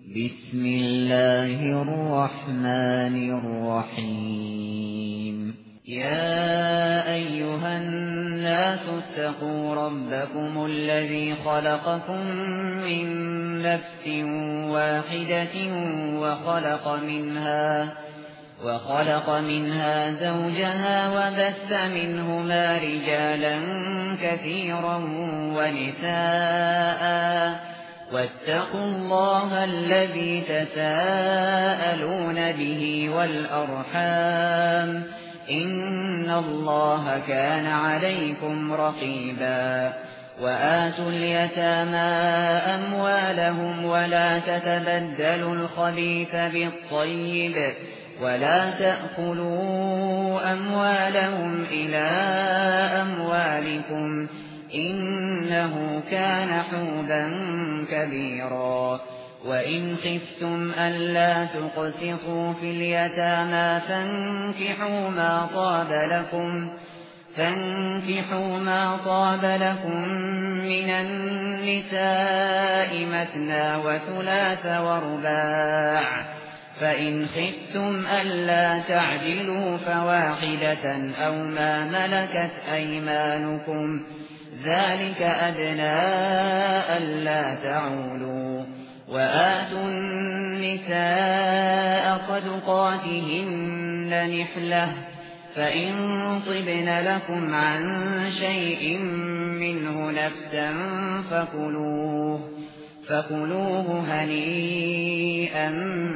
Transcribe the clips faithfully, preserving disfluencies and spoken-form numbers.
بسم الله الرحمن الرحيم يا أيها الناس اتقوا ربكم الذي خلقكم من نفس واحدة وخلق منها وخلق منها زوجها وبث منهما رجالا كثيرا ونساء واتقوا الله الذي تساءلون به والأرحام إن الله كان عليكم رقيبا وآتوا اليتامى أموالهم ولا تتبدلوا الخبيث بالطيب ولا تأكلوا أموالهم إلى أموالكم إنه كان حوبا كبيرا وإن خفتم ألا تقسطوا في اليتامى فانكحوا ما طاب لكم فانكحوا ما طاب لكم من النساء مثنى وثلاث ورباع فإن خفتم ألا تعدلوا فواحدة أو ما ملكت أيمانكم ذلك أدنى ألا تعولوا وآتوا النساء صدقاتهن نحلة فإن طبن لكم عن شيء منه نفسا فكلوه فكلوه هنيئا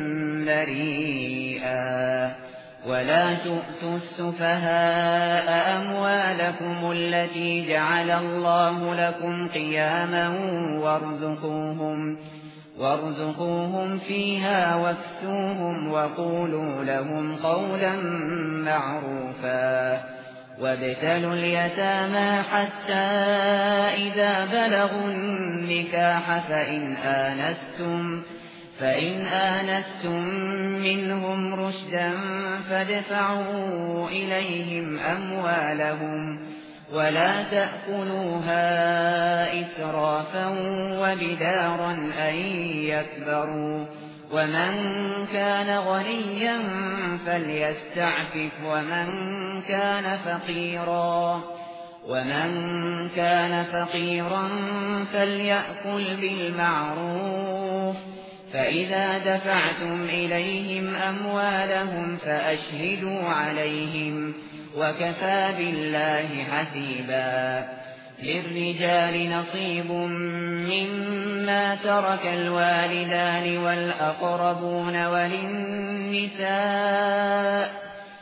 مريئا ولا تؤتوا السفهاء أموالكم التي جعل الله لكم قياما وارزقوهم وارزقوهم فيها واكسوهم وقولوا لهم قولا معروفا وابتلوا اليتامى حتى إذا بلغوا النكاح فإن آنستم فإن آنستم منهم رشدا فادفعوا إليهم أموالهم ولا تأكلوها إسرافا وبدارا أن يكبروا ومن كان غنيا فليستعفف ومن كان فقيرا ومن كان فقيرا فليأكل بالمعروف فإذا دفعتم إليهم أموالهم فأشهدوا عليهم وكفى بالله حسيبا للرجال نصيب مما ترك الوالدان والأقربون وللنساء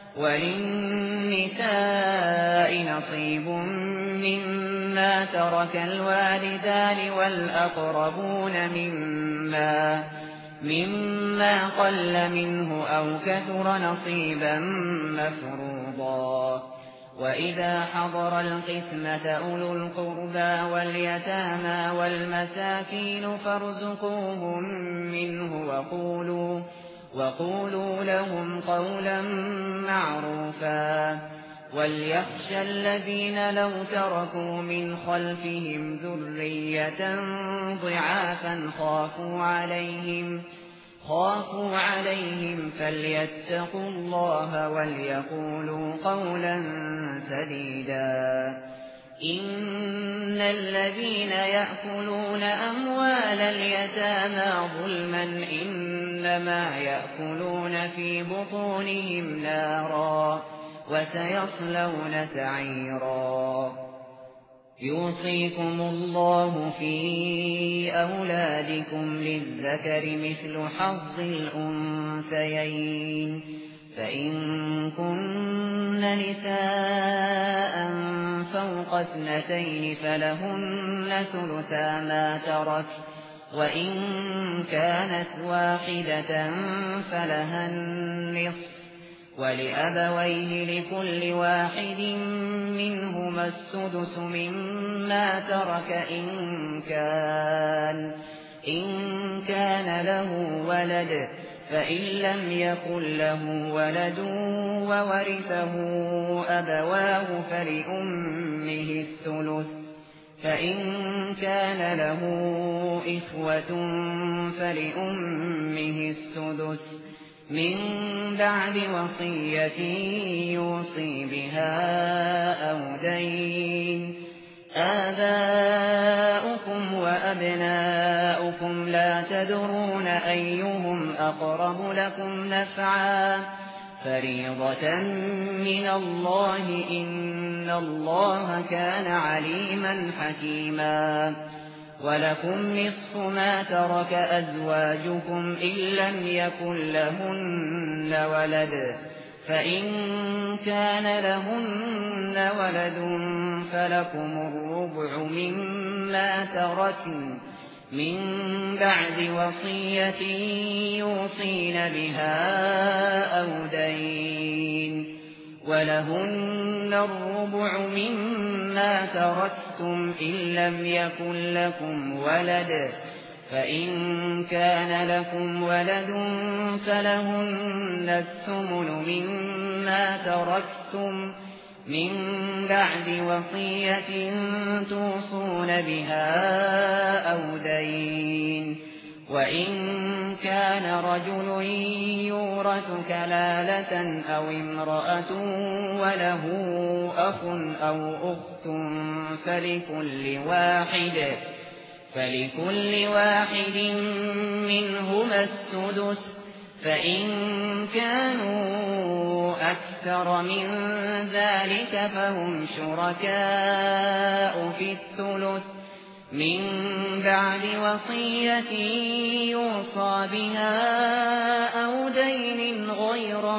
وللنساء نصيب مما ترك الوالدان والأقربون مما مما قل منه أو كثر نصيبا مفروضا وإذا حضر القسمة أولو القربى واليتامى والمساكين فارزقوهم منه وقولوا وقولوا لهم قولا معروفا وليخشى الذين لو تركوا من خلفهم ذرية ضعافا خافوا عليهم خافوا عليهم فليتقوا الله وليقولوا قولا سديدا إن الذين يأكلون أموال اليتامى ظلما إنما يأكلون في بطونهم نارا وسيصلون سعيرا يوصيكم الله في أولادكم للذكر مثل حظ الأنثيين فإن كن نساء فوق اثنتين فلهن ثلثا ما ترك وإن كانت واحدة فلها النصف ولأبويه لكل واحد منهما السدس مما ترك إن كان إن كان له ولد فإن لم يكن له ولد وورثه أبواه فلأمه الثلث فإن كان له إخوة فلأمه السدس من بعد وصية يوصي بها أو دين. آباؤكم وأبناؤكم لا تدرون أيهم أقرب لكم نفعا فريضة من الله إن الله كان عليما حكيما. ولكم نصف ما ترك أزواجكم إن لم يكن لهن ولد فإن كان لهن ولد فلكم الربع مما تركن من بعد وصية يوصين بها أو دين. ولهن الربع مما تركتم إن لم يكن لكم ولد فإن كان لكم ولد فلهن الثمن مما تركتم من بعد وصية توصون بها أو دين. وإن كان رجل يورث كلالة أو امرأة وله أخ أو أخت فلكل واحد فلكل واحد منهما السدس فإن كانوا أكثر من ذلك فهم شركاء في الثلث من بعد وصية يوصى بها أو دين غير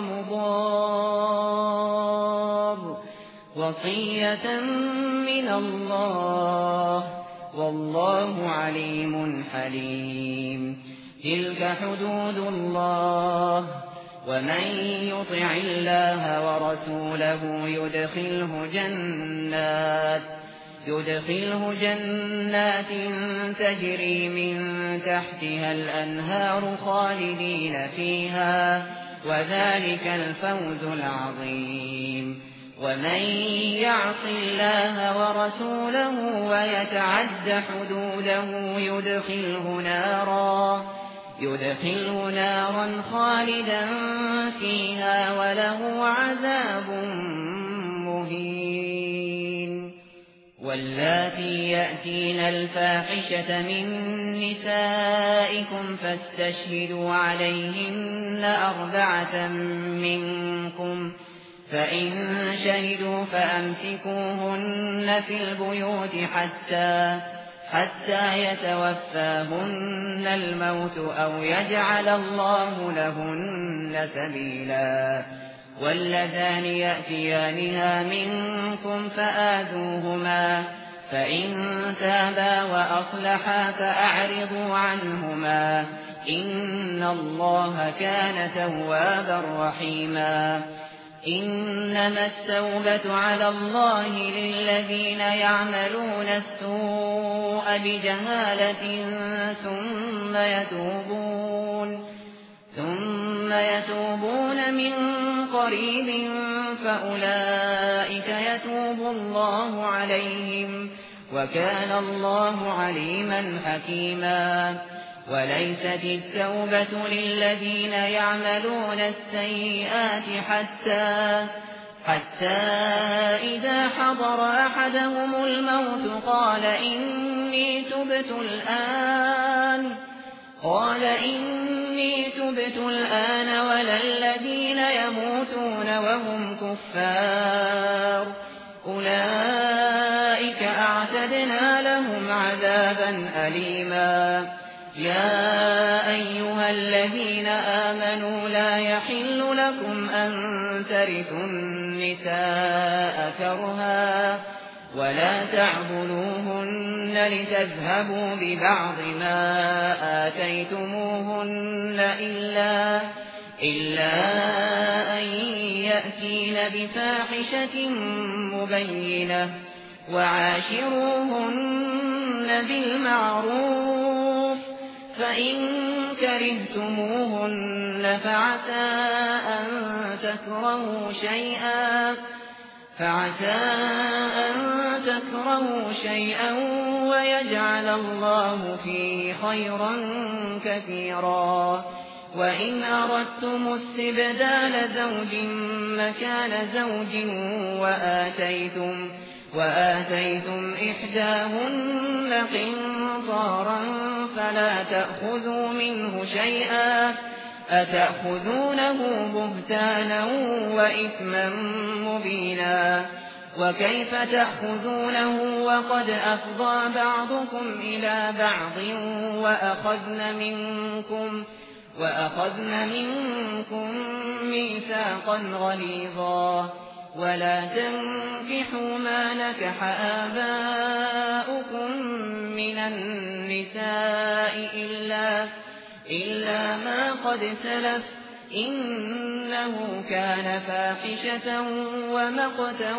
مضار وصية من الله والله عليم حليم. تلك حدود الله ومن يطع الله ورسوله يدخله جنات يدخله جنات تجري من تحتها الأنهار خالدين فيها وذلك الفوز العظيم. ومن يعص الله ورسوله ويتعد حدوده يدخله نارا يدخله نارا خالدا فيها وله عذاب مهين. واللاتي يأتين الفاحشة من نسائكم فاستشهدوا عليهن أربعة منكم فإن شهدوا فأمسكوهن في البيوت حتى حتى يتوفاهن الموت أو يجعل الله لهن سبيلا. واللذان يأتيانها منكم فآذوهما فإن تابا وأصلحا فأعرضوا عنهما إن الله كان توابا رحيما. إنما التوبة على الله للذين يعملون السوء بجهالة ثم يتوبون ثم يتوبون من قريب فأولئك يتوب الله عليهم وكان الله عليما حكيما. وليست التوبة للذين يعملون السيئات حتى حتى إذا حضر أحدهم الموت قال إني تبت الآن قال إني تبت الآن ولا الذين يموتون وهم كفار أولئك أعتدنا لهم عذابا أليما. يا أيها الذين آمنوا لا يحل لكم أن ترثوا النساء كرها ولا تعضلوهن لتذهبوا ببعض ما آتيتموهن إلا إلا أن يأتين بفاحشة مبينة وعاشروهن بالمعروف فإن كرهتموهن فعسى أن تكرهوا شيئا فعسى أن تكرهوا شيئا ويجعل الله فيه خيرا كثيرا وإن أردتم استبدال زوج مكان زوج وآتيتم, وآتيتم إحداهن قنطارا فلا تأخذوا منه شيئا أتأخذونه بهتانا وإثما مبينا وكيف تأخذونه وقد أفضى بعضكم إلى بعض وأخذن منكم وأخذن منكم ميثاقا غليظا ولا تنكحوا ما نكح آباؤكم من النساء إلا, إلا ما قد سلف إنه كان فاحشة ومقتا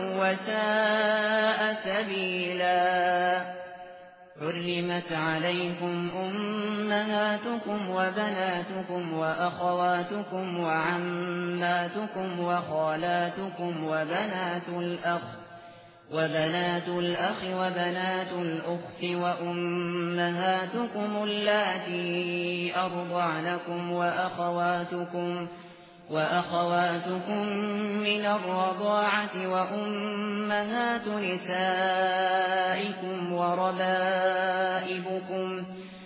وساء سبيلا حرمت عليكم أمهاتكم وبناتكم وأخواتكم وعماتكم وخالاتكم وبنات الأخ وبنات الأخ وبنات الأخت وأمهاتكم اللاتي أرضعنكم وأخواتكم وأخواتكم من الرضاعة وأمهات نسائكم وربائبكم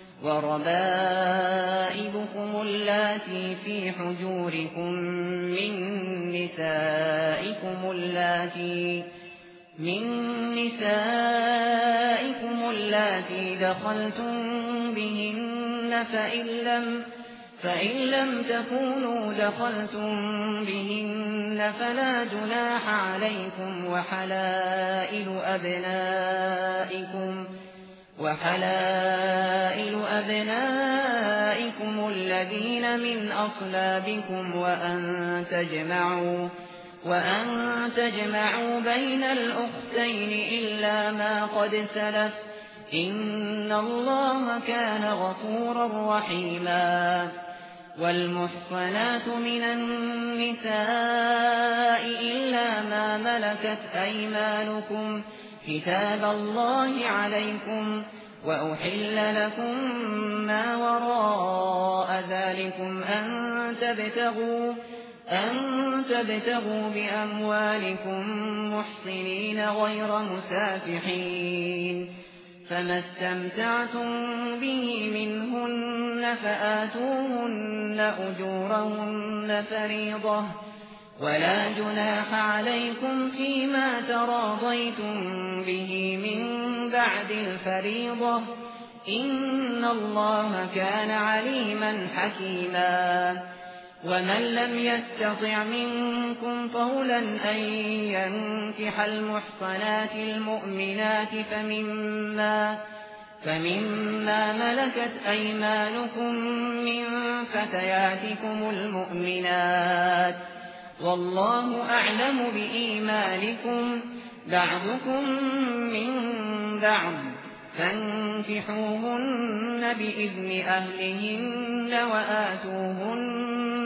وربائبكم اللاتي في حجوركم من نسائكم اللاتي من نسائكم اللاتي دخلتم بهن فإن لم فإن لم تكونوا دخلتم بهن فلا جناح عليكم وحلائل أبنائكم وحلائل أبنائكم الذين من أصلابكم وأن تجمعوا وأن تجمعوا بين الأختين إلا ما قد سلف إن الله كان غفورا رحيما والمحصنات من النساء إلا ما ملكت أيمانكم كتاب الله عليكم وأحل لكم ما وراء ذلكم أن تبتغوا أن تبتغوا بأموالكم محصنين غير مسافحين فما استمتعتم به منهن فآتوهن أجورهن فريضة ولا جناح عليكم فيما تراضيتم به من بعد الفريضة إن الله كان عليما حكيما ومن لم يستطع منكم طولا أن ينكح المحصنات المؤمنات فمما, فمما ملكت أيمانكم من فتياتكم المؤمنات والله أعلم بإيمانكم بعضكم من بعض فانكحوهن بإذن أهلهن وآتوهن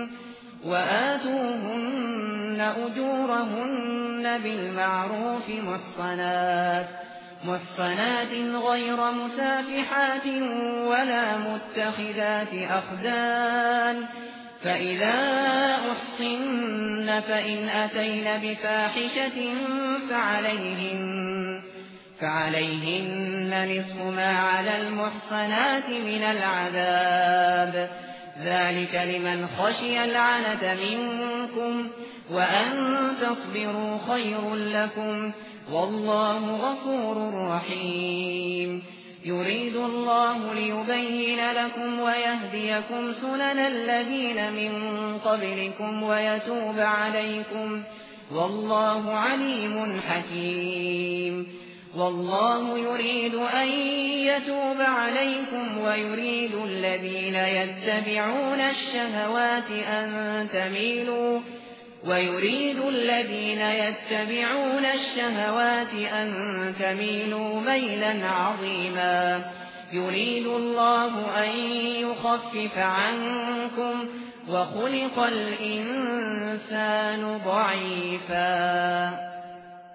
وآتوهن أجورهن بالمعروف محصنات محصنات غير مسافحات ولا متخذات أخدان فإذا أحصن فإن أتين بفاحشة فعليهن فعليهن نصف ما على المحصنات من العذاب ذلك لمن خشي العنة منكم وأن تصبروا خير لكم والله غفور رحيم يريد الله ليبين لكم ويهديكم سنن الذين من قبلكم ويتوب عليكم والله عليم حكيم والله يريد أن يتوب عليكم ويريد الذين يتبعون الشهوات أن تميلوا ويريد الذين يتبعون الشهوات أن تميلوا ميلا عظيما يريد الله أن يخفف عنكم وخلق الإنسان ضعيفا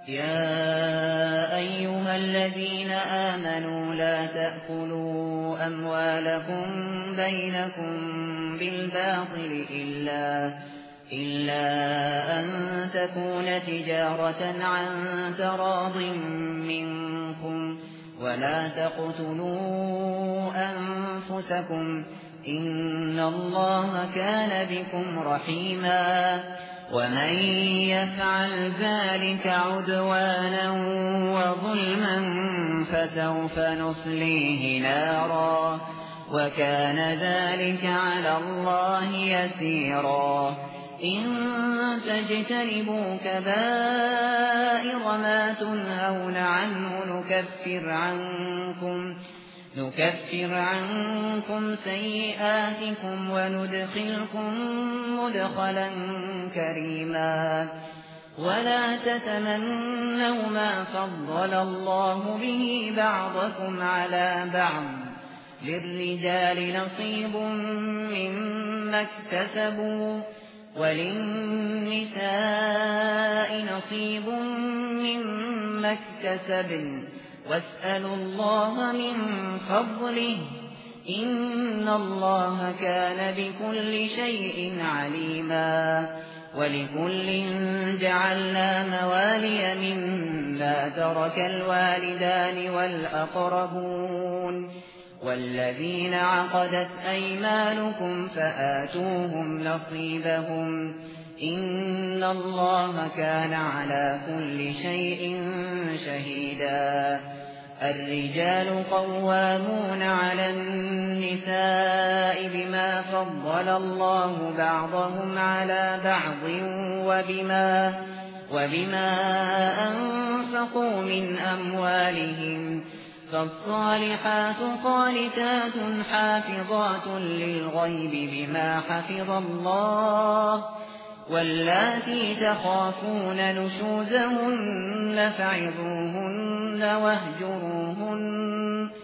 يا أيها الذين آمنوا لا تأكلوا أموالكم بينكم بالباطل إلا إلا أن تكون تجارة عن تراض منكم ولا تقتلوا أنفسكم إن الله كان بكم رحيما ومن يفعل ذلك عدوانا وظلما فسوف نصليه نارا وكان ذلك على الله يسيرا إن تجتنبوا كبائر ما تنهون عنه نكفر عنكم نكفر عنكم سيئاتكم وندخلكم مدخلا كريما ولا تتمنوا ما فضل الله به بعضكم على بعض للرجال نصيب مما اكتسبوا وللنساء نصيب مما اكتسبن واسألوا الله من فضله إن الله كان بكل شيء عليما ولكل جعلنا موالي مما ترك الوالدان والأقربون والذين عقدت أيمانكم فآتوهم نصيبهم إن الله كان على كل شيء شهيدا الرجال قوامون على النساء بما فضل الله بعضهم على بعض وبما, وبما أنفقوا من أموالهم فالصالحات قانتات حافظات للغيب بما حفظ الله واللاتي تخافون نشوزهن فعظوهن واهجروهن,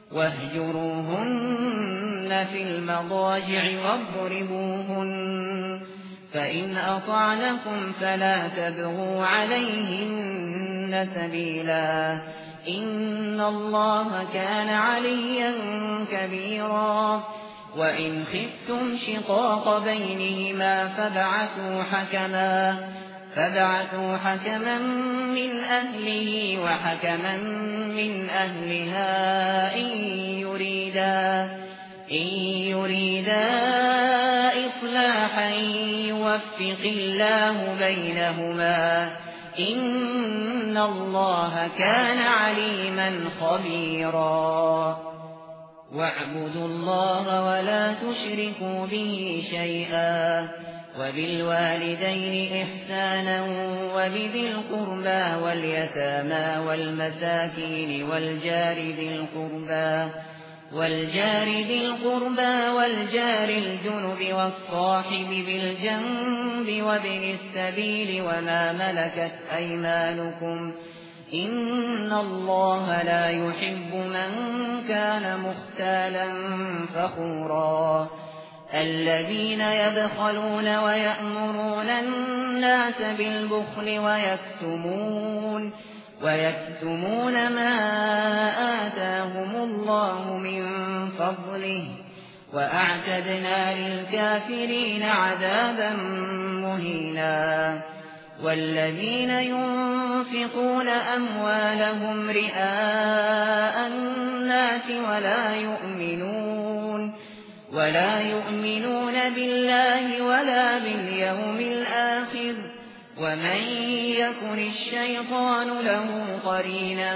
واهجروهن في المضاجع واضربوهن فإن أطعنكم فلا تبغوا عليهن سبيلا إن الله كان عليا كبيرا وإن خفتم شقاق بينهما فابعثوا حكما فابعثوا حكما من أهله وحكما من أهلها إن يريدا إن يريدا إصلاحا يوفق الله بينهما إن الله كان عليما خبيرا واعبدوا الله ولا تشركوا به شيئا وبالوالدين إحسانا وبذي القربى واليتامى والمساكين والجار ذي القربى والجار ذي القربى والجار الجنب والصاحب بالجنب وابن السبيل وما ملكت أيمانكم إن الله لا يحب من كان مختالا فخورا الذين يبخلون ويأمرون الناس بالبخل ويكتمون ويكتمون ما آتاهم الله من فضله وأعتدنا للكافرين عذابا مهينا والذين ينفقون أموالهم رئاء الناس ولا يؤمنون ولا يؤمنون بالله ولا باليوم الآخر ومن يكن الشيطان له قرينا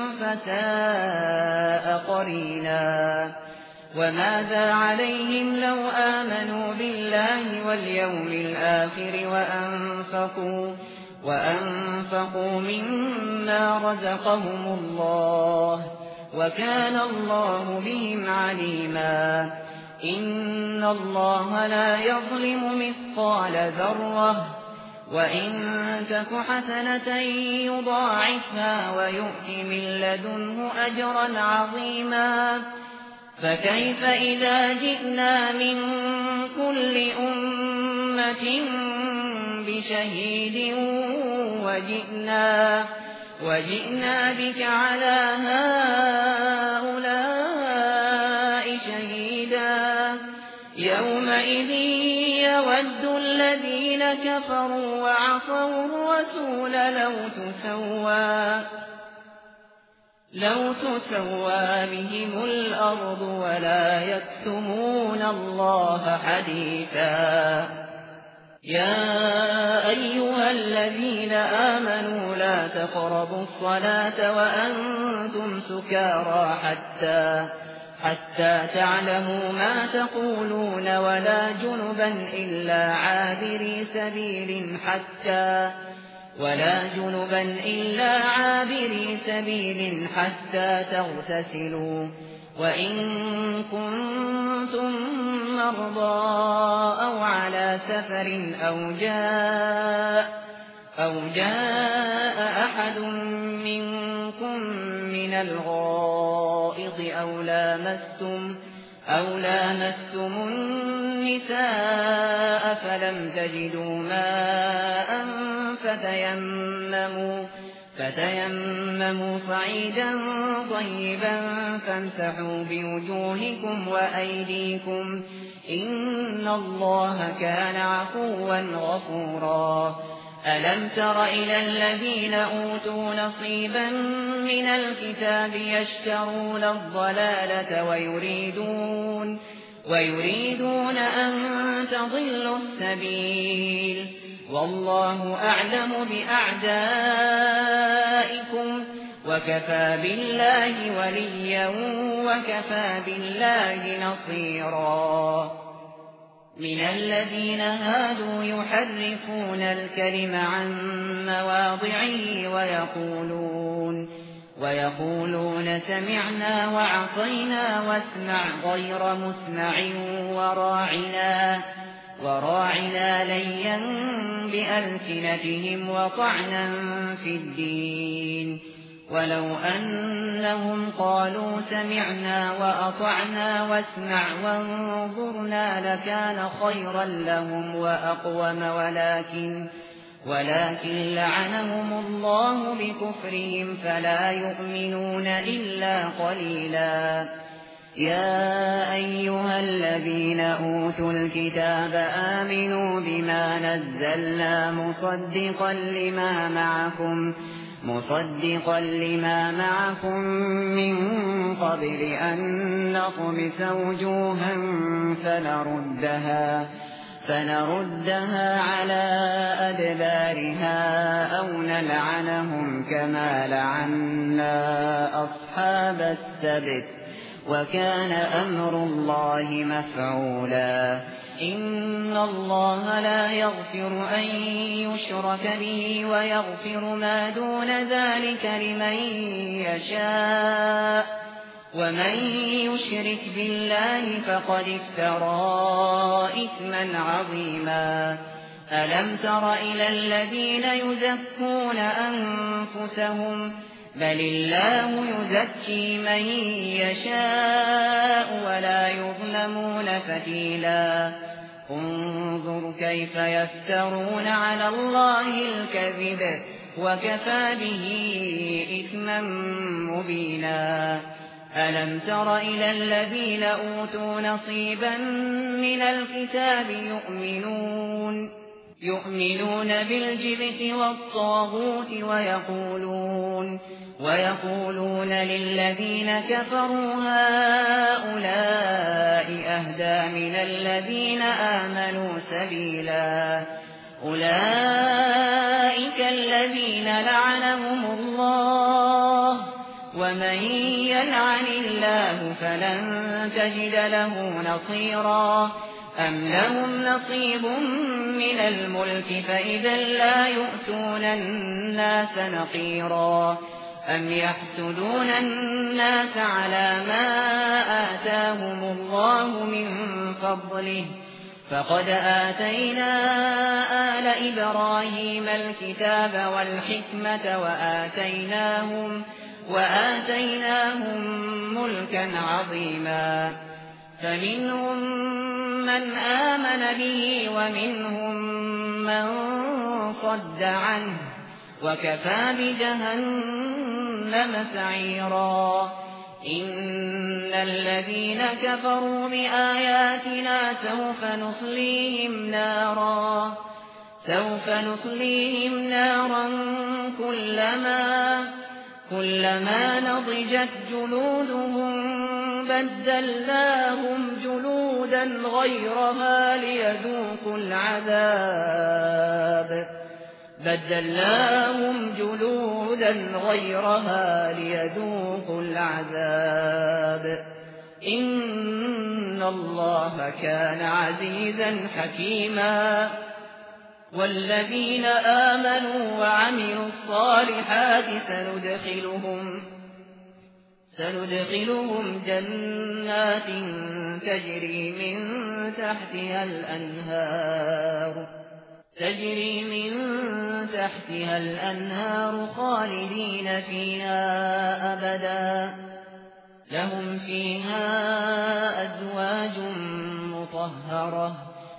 فساء قرينا وماذا عليهم لو آمنوا بالله واليوم الآخر وأنفقوا وأنفقوا مما رزقهم الله وكان الله بهم عليما إن الله لا يظلم مثقال ذرة وإن تك حسنة يضاعفها ويؤت من لدنه أجرا عظيما فكيف إذا جئنا من كل أمة بشهيد وجئنا وجئنا بك على هؤلاء شهيدا يومئذ يود الذين كفروا وعصوا الرسول لو تسوى لو تسوى بهم الأرض ولا يكتمون الله حديثا. يا أيها الذين آمنوا لا تقربوا الصلاة وأنتم سكارى حتى حتى تعلموا ما تقولون ولا جنبا إلا عابري سبيل حتى ولا جنبا إلا عابري سبيل حتى تغتسلوا وإن كنتم مرضى أو على سفر أو جاء أو جاء أحد منكم من الغائط أو لامستم أو لامستم النساء فلم تجدوا ماء فتيمموا فتيمموا صعيدا طيبا فامسحوا بوجوهكم وأيديكم إن الله كان عفوا غفورا. ألم تر إلى الذين أوتوا نصيبا من الكتاب يشترون الضلالة ويريدون ويريدون أن تضلوا السبيل والله أعلم بأعدائكم وكفى بالله وليا وكفى بالله نصيرا. من الذين هادوا يحرفون الكلم عن مواضعه ويقولون ويقولون سمعنا وعصينا واسمع غير مسمع وراعنا وراعنا ليا بألسنتهم وطعنا في الدين ولو أنهم قالوا سمعنا وأطعنا واسمع وانظرنا لكان خيرا لهم وأقوم ولكن ولكن لعنهم الله بكفرهم فلا يؤمنون إلا قليلا. يا أيها الذين أوتوا الكتاب آمنوا بما نزلنا مصدقا لما معكم مصدقا لما معكم من قبل أن نطمس وجوها فنردها فنردها على أدبارها أو نلعنهم كما لعنا أصحاب السبت وكان أمر الله مفعولا. إن الله لا يغفر أن يشرك به ويغفر ما دون ذلك لمن يشاء ومن يشرك بالله فقد افترى إثما عظيما. ألم تر إلى الذين يزكون أنفسهم بل الله يزكي من يشاء ولا يظلمون فتيلا. انظر كيف يفترون على الله الكذب وكفى به إثما مبينا. ألم تر إلى الذين أوتوا نصيبا من الكتاب يؤمنون يؤمنون بالجبت والطاغوت ويقولون ويقولون للذين كفروا هؤلاء أهدى من الذين آمنوا سبيلا. أولئك الذين لعنهم الله ومن يلعن الله فلن تجد له نصيرا. أم لهم نصيب من الملك فإذا لا يؤتون الناس نقيرا. أم يحسدون الناس على ما آتاهم الله من فضله فقد آتينا آل إبراهيم الكتاب والحكمة وآتيناهم, وآتيناهم ملكا عظيما. فمنهم من آمن به ومنهم من صد عنه وكفى بجهنم سعيرا إن الذين كفروا بآياتنا سوف نصليهم نارا سوف نصليهم نارا كلما كلما نضجت جلودهم بدلناهم جلودا غيرها ليذوقوا العذاب بدلناهم جلودا غيرها ليذوقوا العذاب إن الله كان عزيزا حكيما والذين آمنوا وعملوا الصالحات سندخلهم سندخلهم جنات تجري من تحتها الأنهار تجري من تحتها الأنهار خالدين فيها أبدا لهم فيها أزواج مطهرة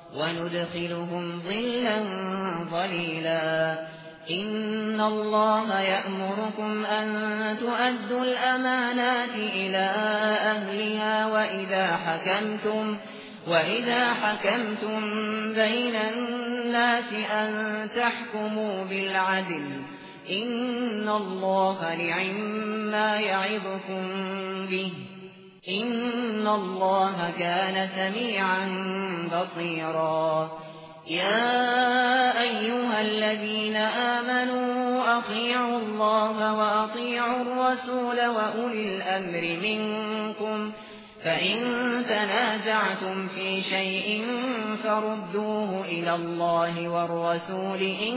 وندخلهم ظلا ظليلا إن الله يأمركم أن تؤدوا الأمانات إلى أهلها وإذا حكمتم وإذا حكمتم بين الناس أن تحكموا بالعدل إن الله نعما يعظكم به إن الله كان سميعا بصيرا يا أيها الذين آمنوا أطيعوا الله وأطيعوا الرسول وأولي الأمر منكم فإن تنازعتم في شيء فردوه إلى الله والرسول إن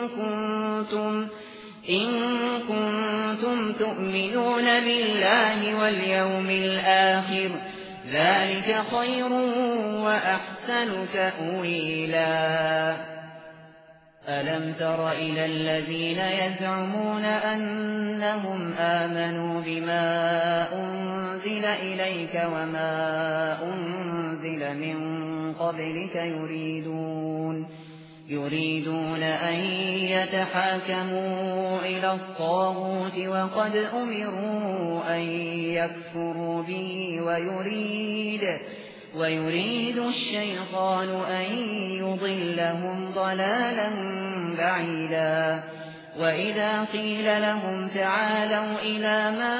كنتم إن كنتم تؤمنون بالله واليوم الآخر ذلك خير وأحسن تأويلا ألم تر إلى الذين يزعمون أنهم آمنوا بما أنزل إليك وما أنزل من قبلك يريدون يريدون أن يتحاكموا إلى الطاغوت وقد أمروا أن يكفروا به ويريد ويريد الشيطان أن يضلهم ضلالا بعيدا وإذا قيل لهم تعالوا إلى ما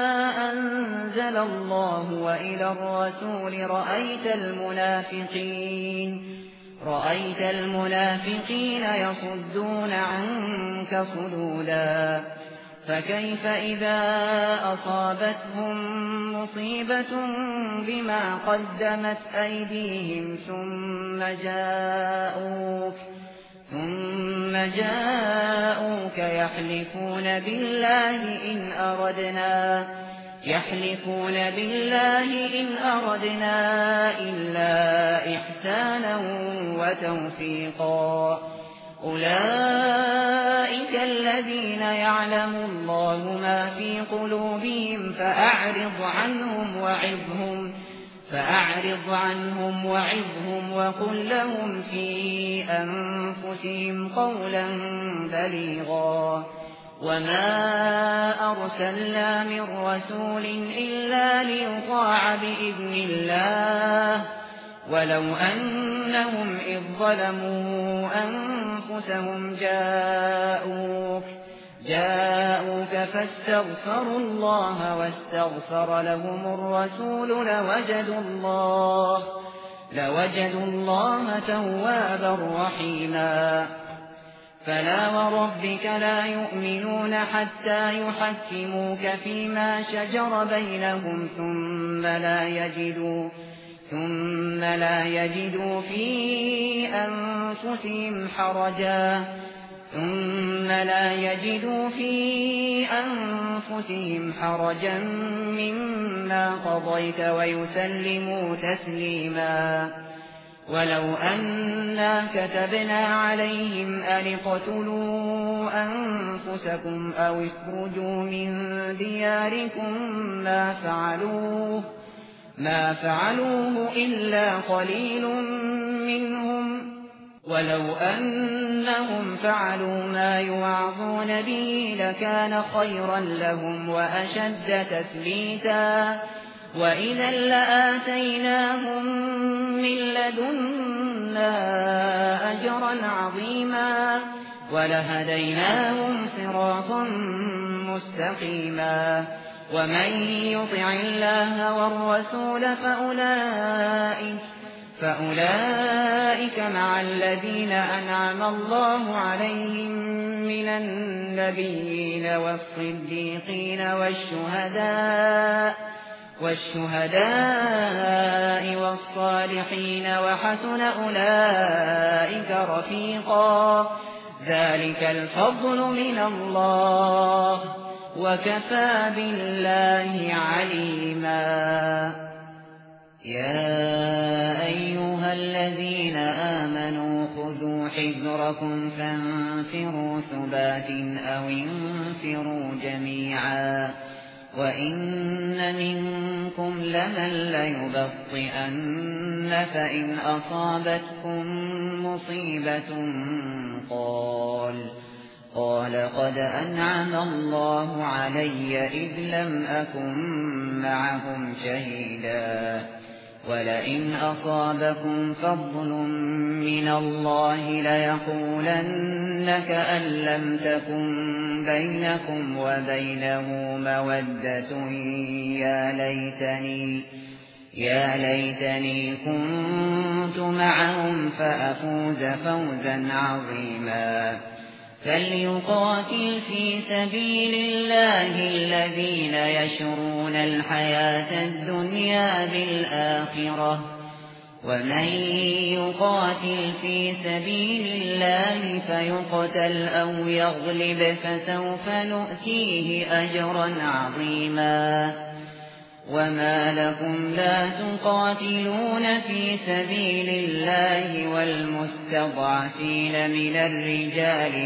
أنزل الله وإلى الرسول رأيت المنافقين رأيت المنافقين يصدون عنك صدودا فكيف إذا أصابتهم مصيبة بما قدمت أيديهم ثم جاءوك ثم جاءوك يحلفون بالله إن أردنا يحلفون بالله إن أردنا إلا إحسانا وتوفيقا أولئك الذين يعلم الله ما في قلوبهم فأعرض عنهم وعظهم فأعرض عنهم وعظهم وقل لهم في أنفسهم قولا بليغا وما أرسلنا من رسول إلا ليطاع بإذن الله ولو أنهم إذ ظلموا أنفسهم جاءوك جاءوك فاستغفروا الله واستغفر لهم الرسول لوجدوا الله لوجدوا الله توابا رحيما فلا وربك لا يؤمنون حتى يحكموك فيما شجر بينهم ثم لا يجدوا ثم لا يجدوا في أنفسهم حرجا ثم لا يجدوا في أنفسهم حرجا مما قضيت ويسلموا تسليما ولو أنا كتبنا عليهم أن اقتلوا أنفسكم أو اخرجوا من دياركم ما فعلوه ما فعلوه إلا قليل منهم ولو أن أنهم فعلوا ما يوعظون به لكان خيرا لهم وأشد تثبيتا وإذا لآتيناهم من لدنا أجرا عظيما ولهديناهم صراطا مستقيما ومن يطع الله والرسول فأولئك فأولئك مع الذين أنعم الله عليهم من النبيين والصديقين والشهداء والشهداء والصالحين وحسن أولئك رفيقا ذلك الفضل من الله وكفى بالله عليما يا أيها الذين آمنوا خذوا حذركم فانفروا ثبات أو انفروا جميعا وإن منكم لمن ليبطئن فإن أصابتكم مصيبة قال قال قد أنعم الله علي إذ لم أكن معهم شهيدا ولئن أصابكم فضل من الله ليقولن كأن لم تكن بينكم وبينه مودة يا ليتني يا ليتني كنت معهم فأفوز فوزا عظيما فليقاتل في سبيل الله الذين يشرون الحياة الدنيا بالآخرة ومن يقاتل في سبيل الله فيقتل أو يغلب فسوف نؤتيه أجرا عظيما وما لكم لا تقاتلون في سبيل الله والمستضعفين من الرجال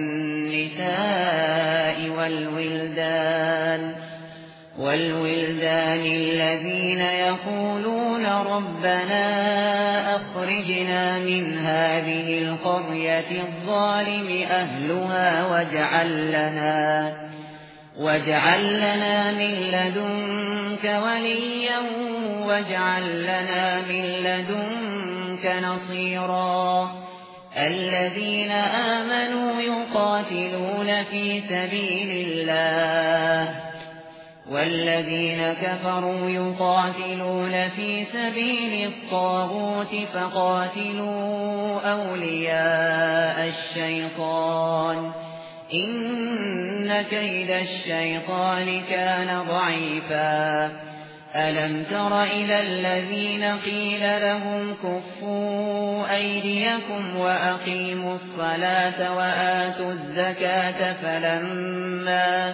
والنساء والولدان والولدان الذين يقولون ربنا أخرجنا من هذه القرية الظالم أهلها واجعل لنا واجعل لنا من لدنك وليا واجعل لنا من لدنك نصيرا الذين آمنوا يقاتلون في سبيل الله والذين كفروا يقاتلون في سبيل الطاغوت فقاتلوا أولياء الشيطان إن كيد الشيطان كان ضعيفا ألم تر إلى الذين قيل لهم كفوا أيديكم وأقيموا الصلاة وآتوا الزكاة فلما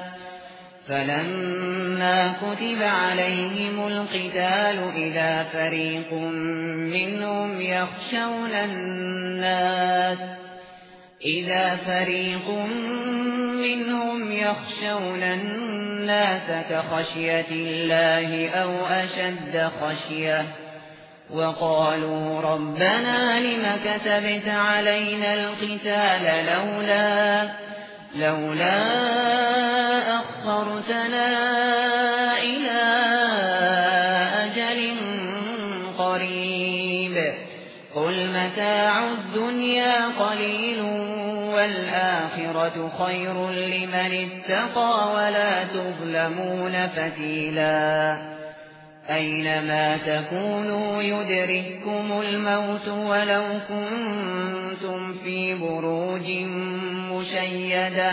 فلما كتب عليهم القتال إذا فريق منهم يخشون الناس إذا فريق منهم يخشون الناس كخشية الله أو أشد خشية وقالوا ربنا لم كتبت علينا القتال لولا لولا أخرتنا إلى أجل قريب قل متاع الدنيا قليل والآخرة خير لمن اتقى ولا تظلمون فتيلا أينما تكونوا يدرككم الموت ولو كنتم في بروج مشيدة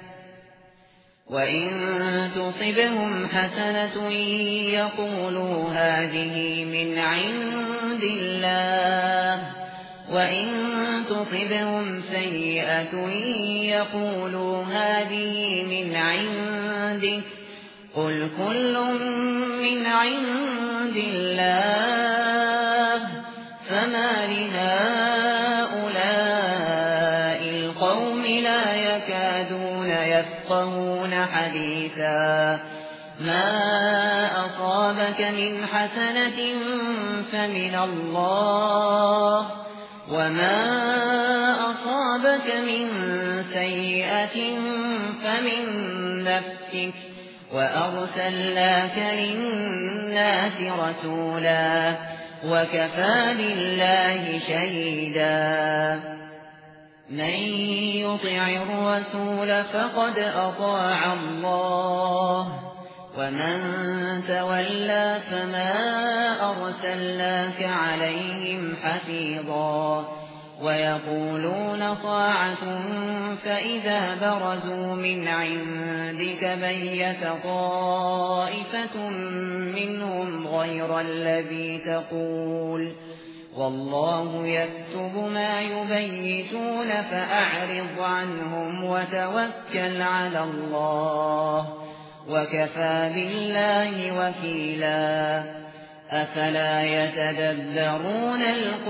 وإن تصبهم حسنة يقولوا هذه من عند الله وإن تصبهم سيئة يقولوا هذه من عندك قل كل من عند الله فما لهؤلاء القوم لا يكادون يفقهون حديثا ما أصابك من حسنة فمن الله وما أصابك أصابك من سيئة فمن نفسك وأرسلناك للناس رسولا وكفى بالله شهيدا من يطع الرسول فقد أطاع الله ومن تولى فما أرسلناك عليهم حفيظا ويقولون طاعة فإذا برزوا من عندك بيت طائفة منهم غير الذي تقول والله يكتب ما يبيتون فأعرض عنهم وتوكل على الله وكفى بالله وكيلا أفلا يتدبرون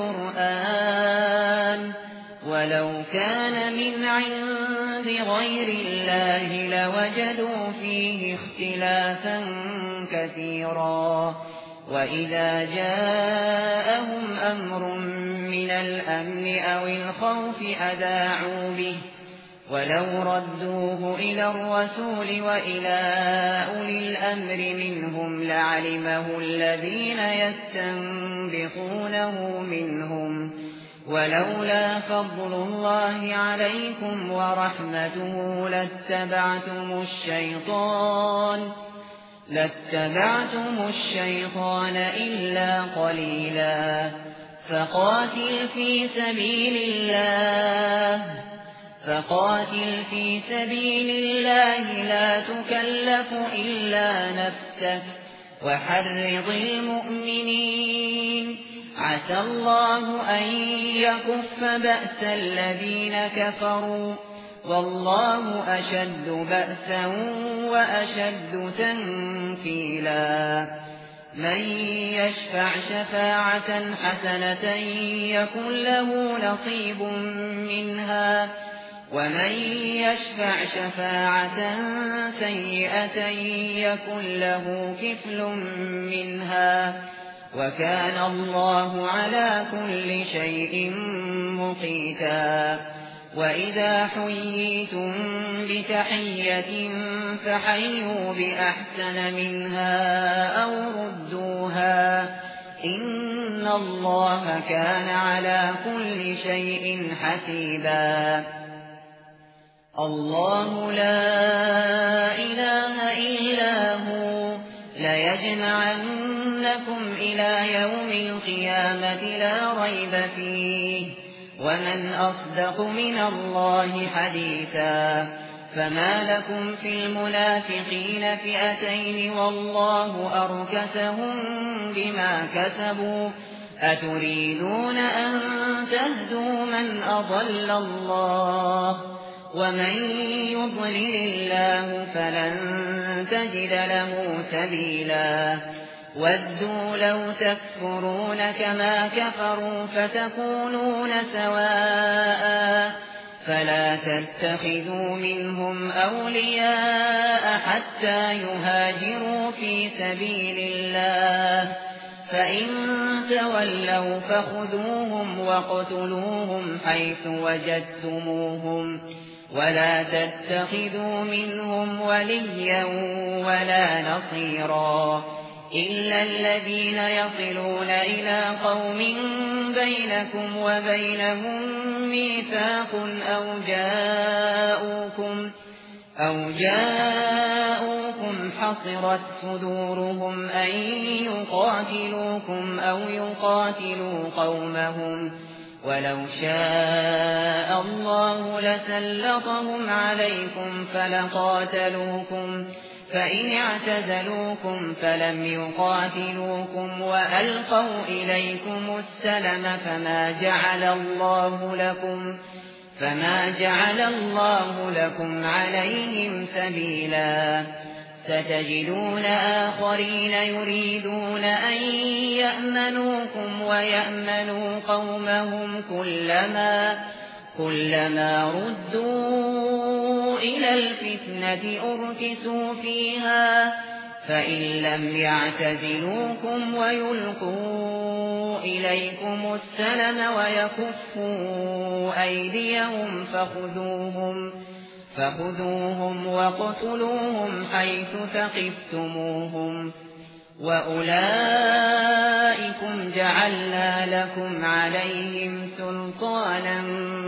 القرآن ولو كان من عند غير الله لوجدوا فيه اختلافا كثيرا وإذا جاءهم أمر من الأمن أو الخوف أذاعوا به ولو ردوه إلى الرسول وإلى أولي الأمر منهم لعلمه الذين يستنبطونه منهم ولولا فضل الله عليكم ورحمته لاتبعتم الشيطان لاتبعتم الشيطان إلا قليلا فقاتل في سبيل الله فقاتل في سبيل الله لا تكلف إلا نفسك وحرض المؤمنين عسى الله أن يكف بأس الذين كفروا والله أشد بأسا وأشد تنكيلا من يشفع شفاعة حسنة يكن له نصيب منها ومن يشفع شفاعة سيئة يكن له كفل منها وكان الله على كل شيء مقيتا وإذا حييتم بتحية فحيوا بأحسن منها أو ردوها إن الله كان على كل شيء حسيبا الله لا إله إلا هو ليجمعنكم إلى يوم القيامة لا ريب فيه ومن أصدق من الله حديثا فما لكم في المنافقين فئتين والله أركسهم بما كسبوا أتريدون أن تهدوا من أضل الله ومن يضلل الله فلن تجد له سبيلا ودوا لو تكفرون كما كفروا فتكونون سواء فلا تتخذوا منهم أولياء حتى يهاجروا في سبيل الله فإن تولوا فخذوهم واقتلوهم حيث وجدتموهم ولا تتخذوا منهم وليا ولا نصيرا إلا الذين يصلون إلى قوم بينكم وبينهم ميثاق أو جاءوكم أو جاءوكم حصرت صدورهم أن يقاتلوكم أو يقاتلوا قومهم ولو شاء الله لسلطهم عليكم فلقاتلوكم فإن اعتزلوكم فلم يقاتلوكم وألقوا إليكم السلم فما جعل الله لكم فما جعل الله لكم عليهم سبيلا ستجدون آخرين يريدون أن يأمنوكم ويأمنوا قومهم كلما كلما ردوا إلى الفتنة أركسوا فيها فإن لم يعتزلوكم ويلقوا إليكم السلم ويكفوا أيديهم فخذوهم فخذوهم واقتلوهم حيث ثقفتموهم وأولئكم جعلنا لكم عليهم سلطانا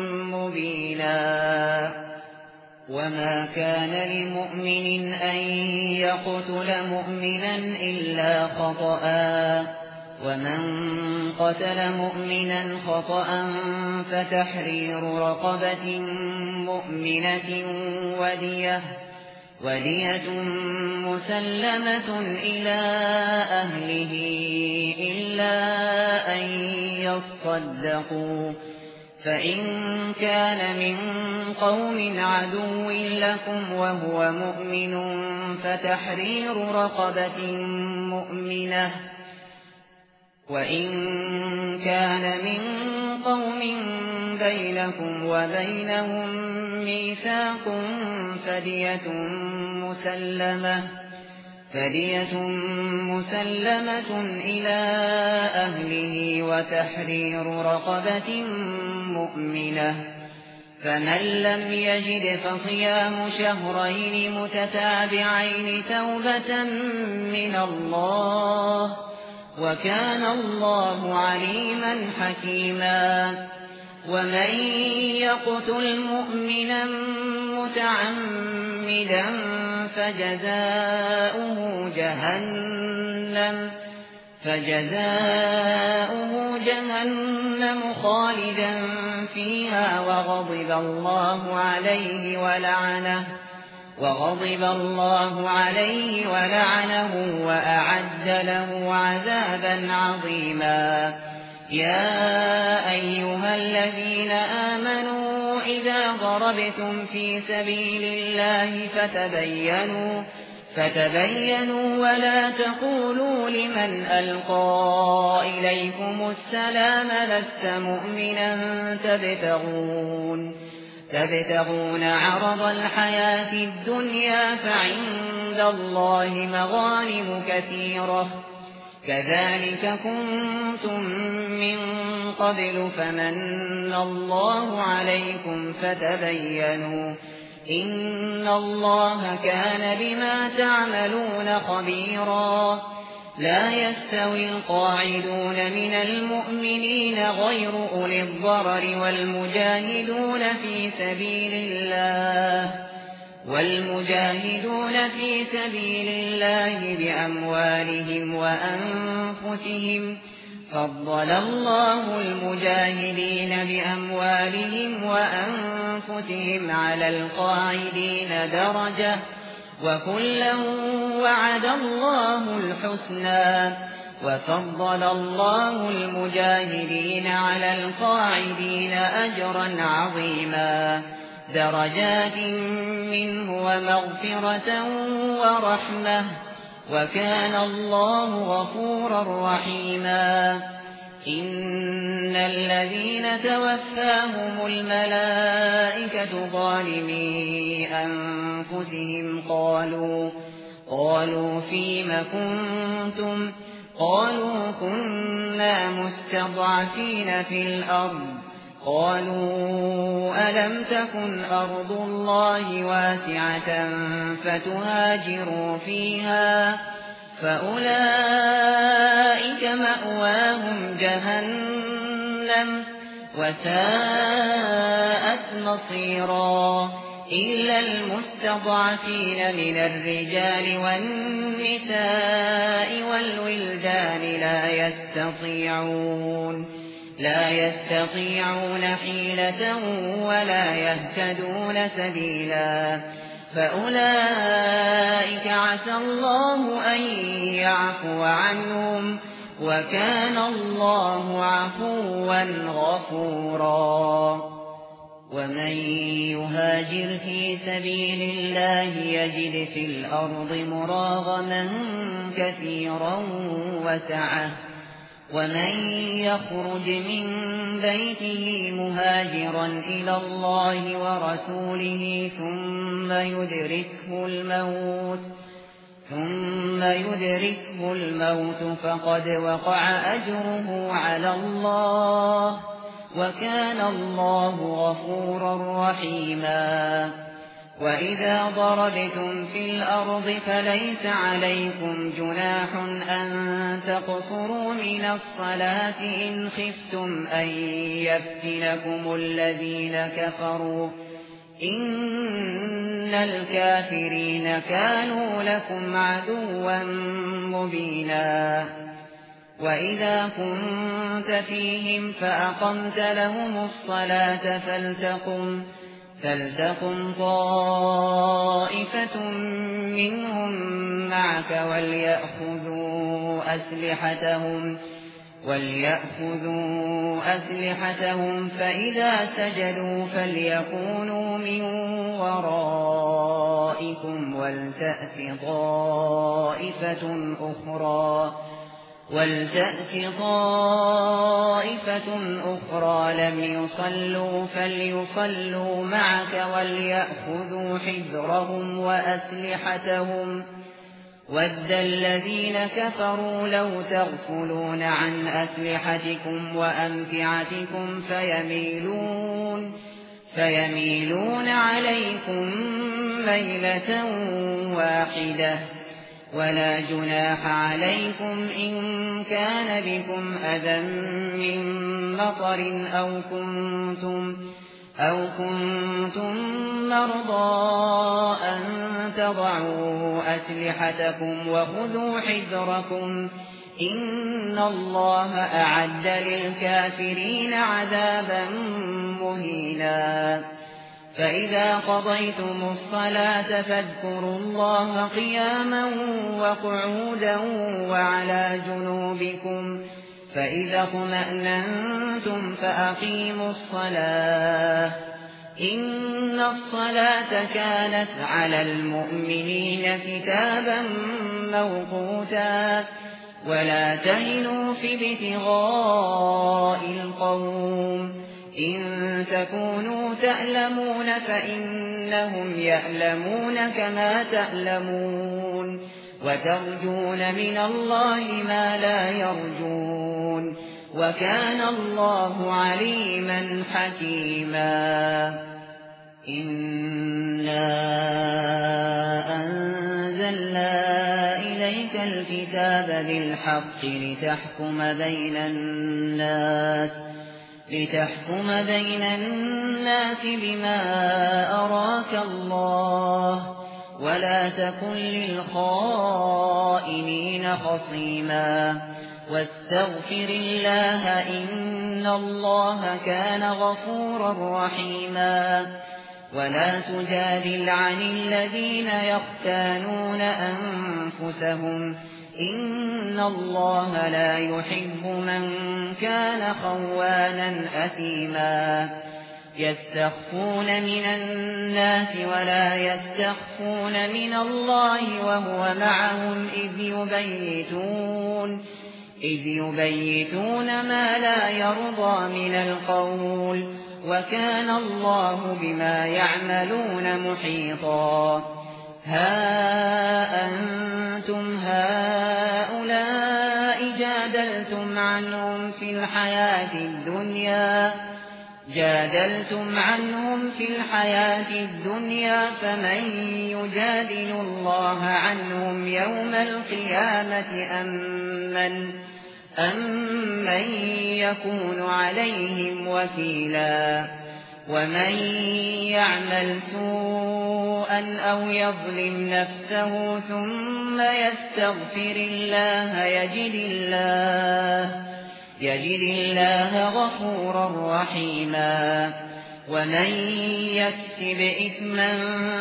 مبينا وما كان لمؤمن أن يقتل مؤمنا إلا خطأ ومن قتل مؤمنا خطأ فتحرير رقبة مؤمنة ودية ودية مسلمة إلى أهله إلا أن يصدقوا فإن كان من قوم عدو لكم وهو مؤمن فتحرير رقبة مؤمنة وإن كان من قوم بينكم وبينهم ميثاق فدية مسلمة فدية مسلمة إلى أهله وتحرير رقبة مؤمنة فمن لم يجد فصيام شهرين متتابعين توبة من الله وكان الله عليما حكيما ومن يقتل مؤمنا متعمدا فجزاؤه جهنم فجزاؤه جهنم خالدا فيها وغضب الله عليه ولعنه وغضب الله عليه ولعنه وأعد له عذابا عظيما يا أيها الذين آمنوا إذا ضربتم في سبيل الله فتبينوا فتبينوا ولا تقولوا لمن ألقى إليكم السلام لست مؤمنا تبتغون تبتغون عرض الحياة الدنيا فعند الله مغانم كثيرة كذلك كنتم من قبل فمن الله عليكم فتبينوا إن الله كان بما تعملون خبيرا لا يستوي القاعدون من المؤمنين غير أولي الضرر والمجاهدون في سبيل الله والمجاهدون في سبيل الله بأموالهم وأنفسهم فضل الله المجاهدين بأموالهم وأنفسهم على القاعدين درجة وكلا وعد الله الحسنى وفضل الله المجاهدين على القاعدين أجرا عظيما درجات منه ومغفرة ورحمة وكان الله غفورا رحيما إن الذين توفاهم الملائكة ظالمي أنفسهم قالوا قالوا فيم كنتم قالوا كنا مستضعفين في الأرض قالوا ألم تكن أرض الله واسعة فتهاجروا فيها فأولئك مأواهم جهنم وساءت مصيرا إلا المستضعفين من الرجال والنساء والولدان لا يستطيعون لا يستطيعون حيلة ولا يهتدون سبيلا فأولئك عسى الله أن يعفو عنهم وكان الله عفوا غفورا ومن يهاجر في سبيل الله يجد في الأرض مراغما كثيرا وسعة ومن يخرج من بيته مهاجرا إلى الله ورسوله ثم يدركه الموت ثم يدركه الموت فقد وقع أجره على الله وكان الله غفورا رحيما وإذا ضربتم في الأرض فليس عليكم جناح أن تقصروا من الصلاة إن خفتم أن يفتنكم الذين كفروا إن الكافرين كانوا لكم عدوا مبينا وإذا كنت فيهم فأقمت لهم الصلاة فلتقم فلتقم طائفة منهم معك وليأخذوا أسلحتهم وليأخذوا أسلحتهم فإذا سجدوا فليكونوا من ورائكم ولتأت طائفة أخرى ولتأت طائفة أخرى لم يصلوا فليصلوا معك وليأخذوا حذرهم وأسلحتهم وَدَّ الَّذِينَ كَفَرُوا لَوْ تَغْفُلُونَ عَنْ أَسْلِحَتِكُمْ وَأَمْتِعَتِكُمْ فَيَمِيلُونَ فَيَمِيلُونَ عَلَيْكُمْ مَيْلَةً وَاحِدَةً وَلَا جُنَاحَ عَلَيْكُمْ إِن كَانَ بِكُمْ أَذًى مِّن مَّطَرٍ أَوْ كُنتُمْ أَوْ كُنتُم مَّرْضَىٰ أَن تَضَعُوا أَسْلِحَتَكُمْ وَخُذُوا حِذْرَكُمْ إِنَّ اللَّهَ أَعَدَّ لِلْكَافِرِينَ عَذَابًا مُّهِينًا فَإِذَا قَضَيْتُمُ الصَّلَاةَ فاذكروا اللَّهَ قِيَامًا وَقُعُودًا وَعَلَى جُنُوبِكُمْ فَإِذَا اطْمَأْنَنتُمْ فَأَقِيمُوا الصَّلَاةَ إِنَّ الصَّلَاةَ كَانَتْ عَلَى الْمُؤْمِنِينَ كِتَابًا مَّوْقُوتًا وَلَا تَهِنُوا فِي ابْتِغَاءِ الْقَوْمِ إِن تَكُونُوا تَأْلَمُونَ فَإِنَّهُمْ يَأْلَمُونَ كَمَا تَأْلَمُونَ وَتَرْجُونَ مِنَ اللَّهِ مَا لَا يَرْجُونَ وَكَانَ اللَّهُ عَلِيمًا حَكِيمًا إِنَّا أَنزَلْنَا إِلَيْكَ الْكِتَابَ بِالْحَقِّ لِتَحْكُمَ بَيْنَ النَّاسِ لِتَحْكُمَ بَيْنَ النَّاسِ بِمَا أَرَاكَ اللَّهُ وَلَا تَكُنْ لِلْخَائِنِينَ خَصِيمًا وَاسْتَغْفِرِ اللَّهَ إِنَّ اللَّهَ كَانَ غَفُورًا رَّحِيمًا وَلَا تُجَادِلْ عَنِ الَّذِينَ يَخْتَانُونَ أَنفُسَهُمْ إِنَّ اللَّهَ لَا يُحِبُّ مَن كَانَ خَوَّانًا أَثِيمًا يَسْتَخْفُونَ مِنَ النَّاسِ وَلَا يَسْتَخْفُونَ مِنَ اللَّهِ وَهُوَ مَعَهُمْ إِذْ يُبَيِّتُونَ إِذْ يُبَيِّتُونَ مَا لَا يَرْضَىٰ مِنَ الْقَوْلِ وَكَانَ اللَّهُ بِمَا يَعْمَلُونَ مُحِيطًا هَا أَنتُمْ هَؤُلَاءِ جَادَلْتُمْ عَنْهُمْ فِي الْحَيَاةِ الدُّنْيَا جادلتم عنهم في الحياة الدنيا فمن يجادل الله عنهم يوم القيامة أم من, أم من يكون عليهم وكيلا ومن يعمل سوءا أو يظلم نفسه ثم يستغفر الله يجد الله يجد الله غفورا رحيما ومن يكسب إثما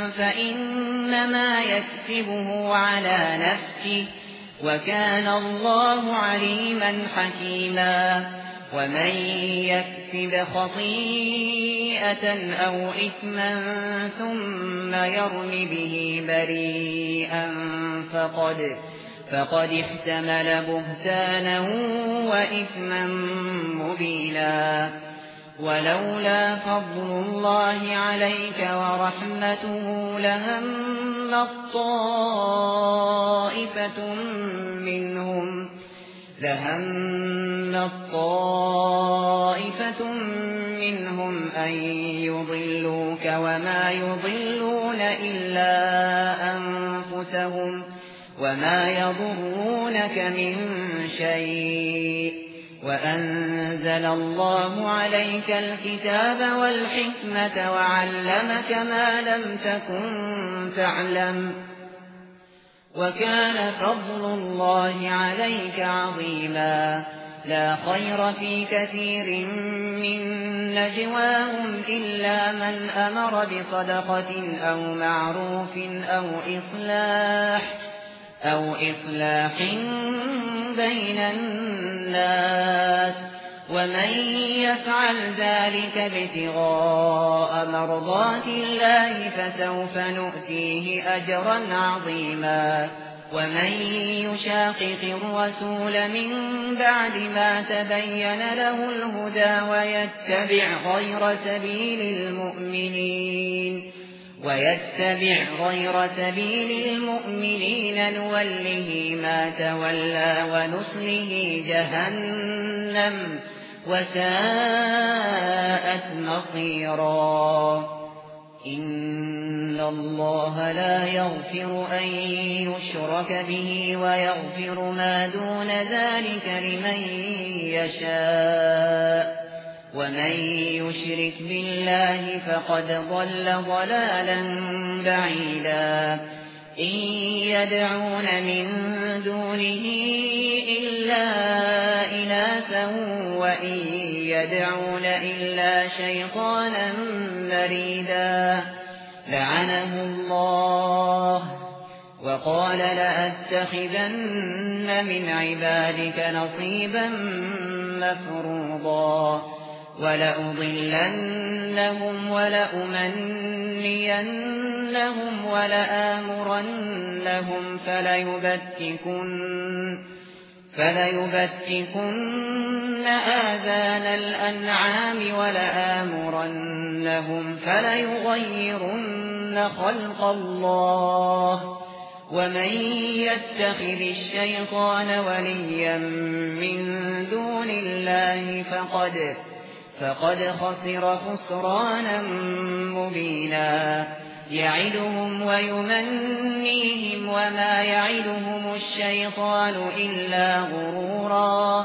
فإنما يكسبه على نفسه وكان الله عليما حكيما ومن يكسب خطيئة أو إثما ثم يرم به بريئا فقد فقد احتمل بهتانا وإثما مبينا ولولا فضل الله عليك ورحمته لهم طائفة منهم لهم طائفة منهم أن يضلوك وما يضلون إلا أنفسهم وما يضرونك من شيء وأنزل الله عليك الكتاب والحكمة وعلمك ما لم تكن تعلم وكان فضل الله عليك عظيما. لا خير في كثير من نجواهم إلا من أمر بصدقة أو معروف أو إصلاح أو إصلاح بين الناس ومن يفعل ذلك ابتغاء مرضات الله فسوف نؤتيه أجرا عظيما. ومن يشاقق الرسول من بعد ما تبين له الهدى ويتبع غير سبيل المؤمنين ويتبع غير سبيل المؤمنين نوله ما تولى ونصله جهنم وساءت مصيرا. إن الله لا يغفر أن يشرك به ويغفر ما دون ذلك لمن يشاء ومن يشرك بالله فقد ضل ضلالا بعيدا. إن يدعون من دونه إلا إناثا وإن يدعون إلا شيطانا مريدا لعنه الله وقال لأتخذن من عبادك نصيبا مفروضا ولأضلنهم ولأمنينهم ولآمرنهم فليبتكن فليبتكن آذان الأنعام ولآمرنهم فليغيرن خلق الله ومن يتخذ الشيطان وليا من دون الله فقد فقد خسر خسرانا مبينا. يعدهم ويمنيهم وما يعدهم الشيطان إلا غرورا.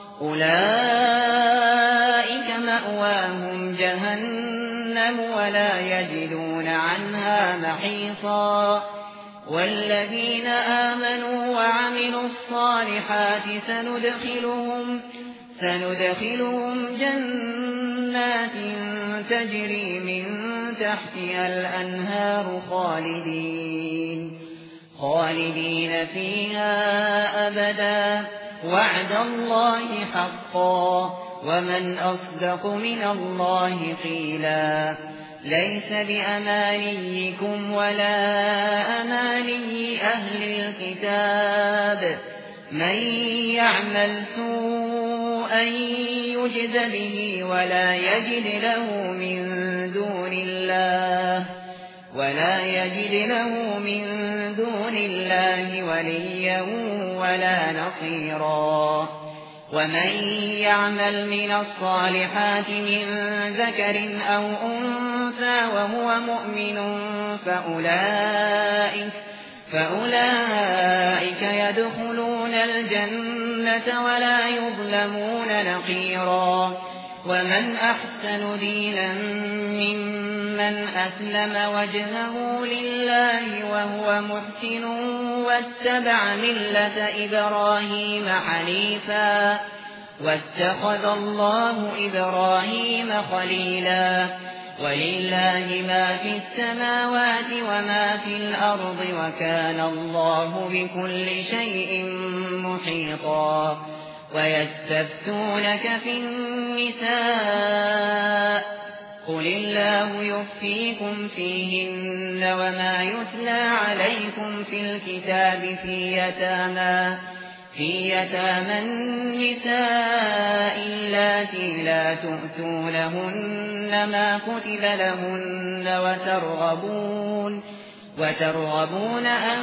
أولئك مأواهم جهنم ولا يجدون عنها محيصا. والذين آمنوا وعملوا الصالحات سندخلهم سندخلهم جنات تجري من تحتها الأنهار خالدين خالدين فيها أبدا وعد الله حقا ومن أصدق من الله قيلا. ليس بأمانيكم ولا أماني أهل الكتاب من يعمل سوءا يجز به ولا يجد له من دون الله ولا يجد له من دون الله وليا ولا نصيرا. ومن يعمل من الصالحات من ذكر أو أنثى وهو مؤمن فأولئك فأولئك يدخلون الجنة ولا يظلمون نقيرا. ومن أحسن دينا ممن أسلم وجهه لله وهو محسن واتبع ملة إبراهيم حنيفا واتخذ الله إبراهيم خليلا. ولله ما في السماوات وما في الأرض وكان الله بكل شيء محيطا. ويستفتونك في النساء قل الله يفتيكم فيهن وما يتلى عليكم في الكتاب في يتامى في يتامى النساء اللاتي لا تؤتونهن ما كتب لهن وترغبون وترغبون أن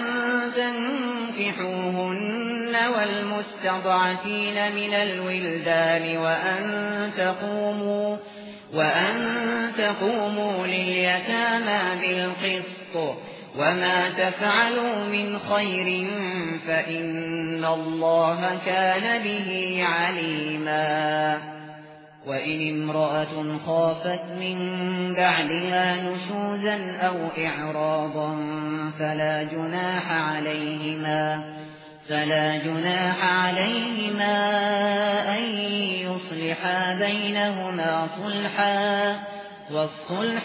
تنكحوهن والمستضعفين من الولدان وأن تقوموا وأن تقوموا لليتامى بالقسط وما تفعلوا من خير فإن الله كان به عليما. وإن امرأة خافت من بعدها نشوزا أو إعراضا فلا جناح عليهما فلا جناح عليهما أن يصلحا بينهما صلحا والصلح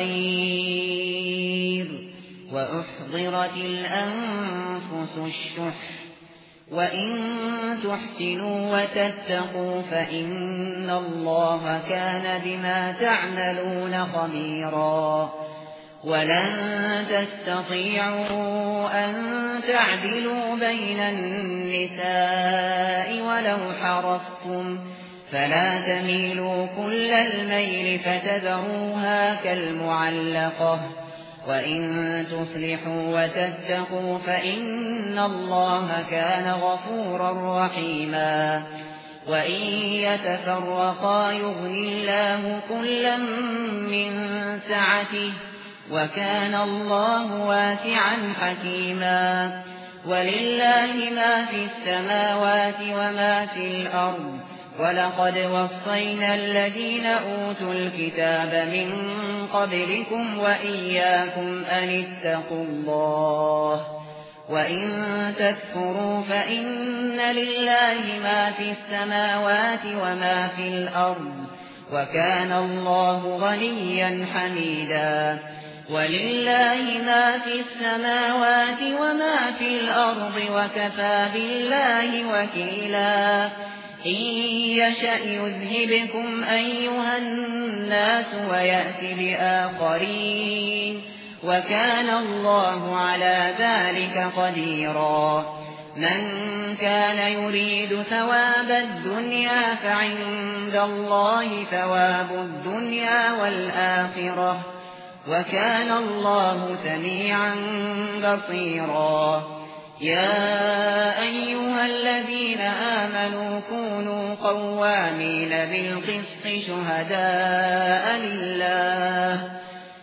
خير وأحضرت الأنفس الشح وإن تحسنوا وتتقوا فإن الله كان بما تعملون خبيرا. ولن تستطيعوا أن تعدلوا بين النساء ولو حرصتم فلا تميلوا كل الميل فتذروها كالمعلقة وإن تصلحوا وتتقوا فإن الله كان غفورا رحيما. وإن يتفرقا يغني الله كلا من سعته وكان الله واسعا حكيما. ولله ما في السماوات وما في الأرض ولقد وصينا الذين أوتوا الكتاب من قبلكم وإياكم أن اتقوا الله وإن تكفروا فإن لله ما في السماوات وما في الأرض وكان الله غنيا حميدا. ولله ما في السماوات وما في الأرض وكفى بالله وكيلا. إن يشأ يذهبكم أيها الناس ويأت بآخرين وكان الله على ذلك قديرا. من كان يريد ثواب الدنيا فعند الله ثواب الدنيا والآخرة وكان الله سميعا بصيرا. يا أيها الذين آمنوا كونوا قوامين بالقسط شهداء لله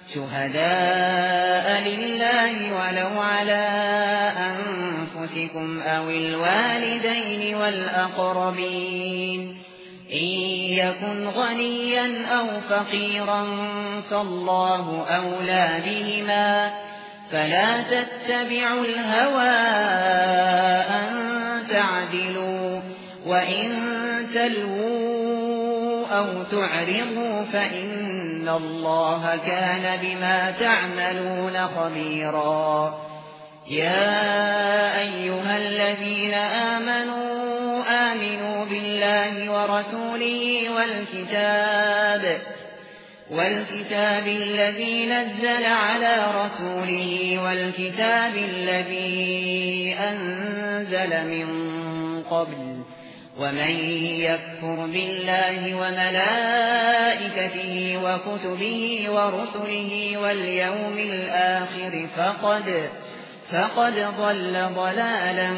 شهداء لله ولو على أنفسكم أو الوالدين والأقربين إن يكن غنيا أو فقيرا فالله أولى بهما فلا تتبعوا الهوى أن تعدلوا وإن تلووا أو تعرضوا فإن الله كان بما تعملون خبيرا. يا أيها الذين آمنوا آمنوا بالله ورسوله والكتاب والكتاب الذي نزل على رسوله والكتاب الذي أنزل من قبل ومن يكفر بالله وملائكته وكتبه ورسله واليوم الآخر فقد فقد ضل ضلالا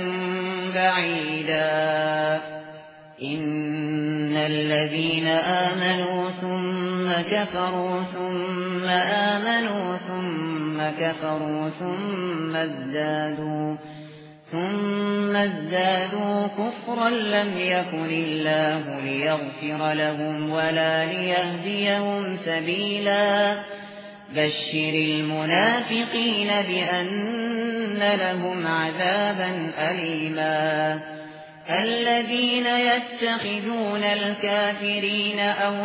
بعيدا. إن الذين آمنوا ثم كفروا ثم آمنوا ثم كفروا ثم ازدادوا ثم ازدادوا كفرا لم يكن الله ليغفر لهم ولا ليهديهم سبيلا. بشر المنافقين بأن لهم عذابا أليما. الذين يتخذون الكافرين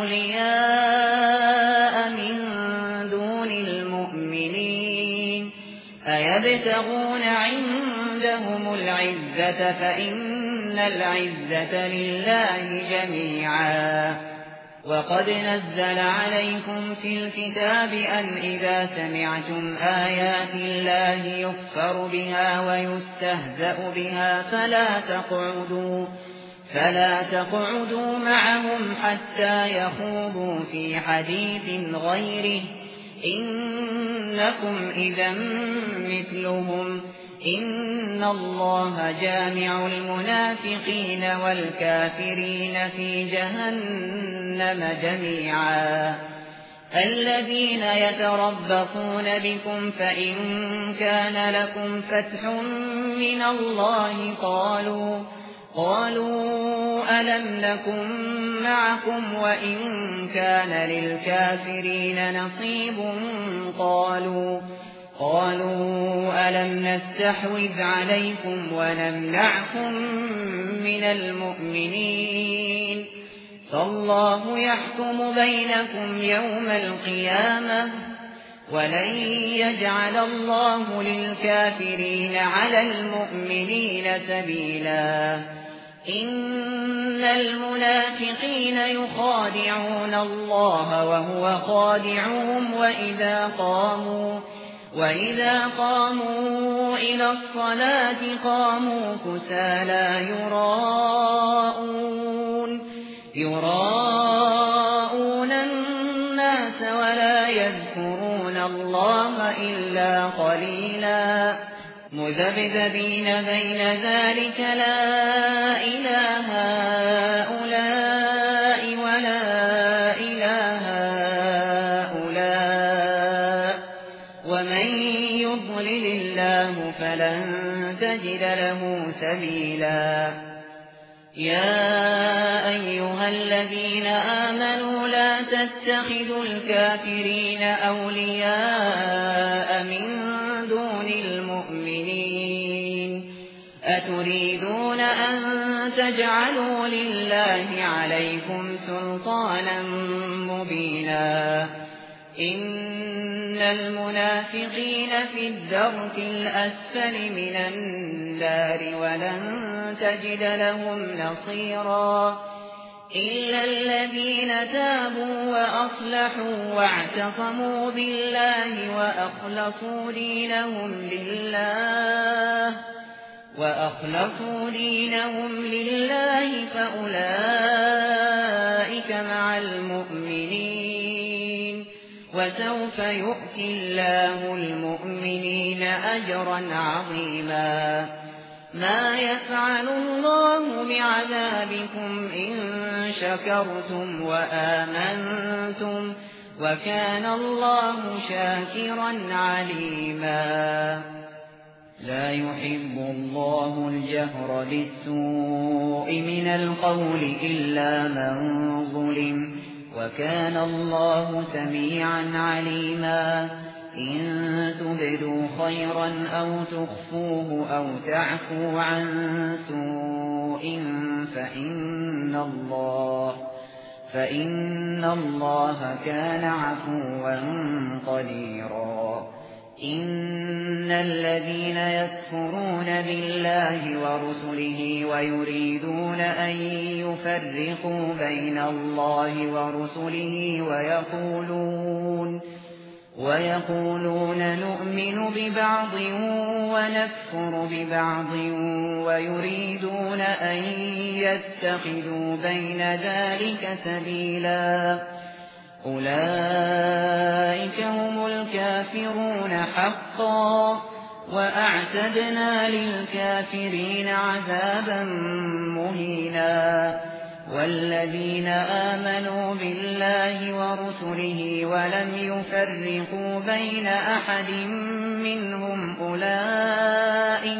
أولياء من دون المؤمنين أيبتغون عندهم العزة فإن العزة لله جميعا. وقد نزل عليكم في الكتاب أن إذا سمعتم آيات الله يكفر بها ويستهزأ بها فلا تقعدوا فلا تقعدوا معهم حتى يخوضوا في حديث غيره إنكم إذا مثلهم إن الله جامع المنافقين والكافرين في جهنم جميعا الذين يتربصون بكم فإن كان لكم فتح من الله قالوا قالوا ألم نكن معكم وإن كان للكافرين نصيب قالوا قالوا ألم نستحوذ عليكم ونمنعكم من المؤمنين فالله يحكم بينكم يوم القيامة ولن يجعل الله للكافرين على المؤمنين سبيلا إن المنافقين يخادعون الله وهو خادعهم وإذا قاموا وإذا قاموا إلى الصلاة قاموا كسالى يراءون يراءون الناس ولا يذكرون الله إلا قليلا مذبذبين بين ذلك لا إله هؤلاء ولا إله هؤلاء ومن يضلل الله فلن تجد له سبيلا يا أيها الذين آمنوا لا تتخذوا الكافرين أولياء من دون المؤمنين أتريدون أن تجعلوا لله عليكم سلطانا مبينا إن المنافقين في الدرك الأسفل من النار ولن تجد لهم نصيرا إلا الذين تابوا وأصلحوا واعتصموا بالله وأخلصوا دينهم لله وأخلصوا دينهم لله فأولئك مع المؤمنين وسوف يؤتي الله المؤمنين أجرا عظيما ما يفعل الله بعذابكم إن شكرتم وآمنتم وكان الله شاكرا عليما لا يحب الله الجهر بالسوء من القول إلا من ظلم وكان الله سميعا عليما إن تبدوا خيرا أو تخفوه أو تعفوا عن سوء فإن الله فإن الله كان عفوا قديرا إن الذين يكفرون بالله ورسله ويريدون أن يفرقوا بين الله ورسله ويقولون ويقولون نؤمن ببعض ونكفر ببعض ويريدون أن يتخذوا بين ذلك سبيلا أولئك هم الكافرون حقا وأعتدنا للكافرين عذابا مهينا والذين آمنوا بالله ورسله ولم يفرقوا بين أحد منهم أولئك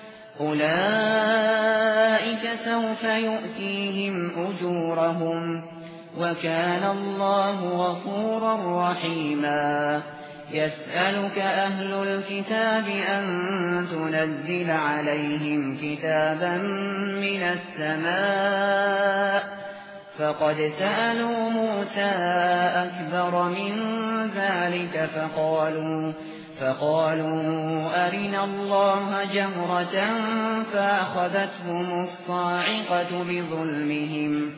أولئك سوف يؤتيهم أجورهم وكان الله غفورا رحيما يسألك أهل الكتاب أن تنزل عليهم كتابا من السماء فقد سألوا موسى أكبر من ذلك فقالوا فقالوا أرنا الله جهرة فأخذتهم الصاعقة بظلمهم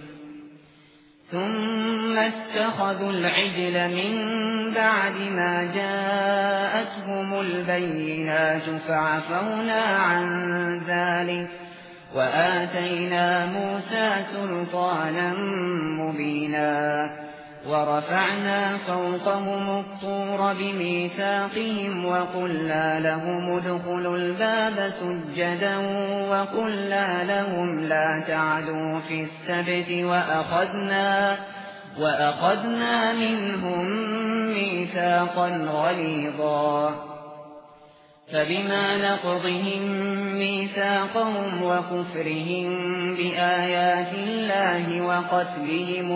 ثم اتخذوا العجل من بعد ما جاءتهم البينات فعفونا عن ذلك وآتينا موسى سلطانا مبينا ورفعنا فوقهم الطور بميثاقهم وقلنا لهم ادخلوا الباب سجدا وقلنا لهم لا تعدوا في السبت وأخذنا, وأخذنا منهم ميثاقا غليظا فبما نقضهم ميثاقهم وكفرهم بآيات الله وقتلهم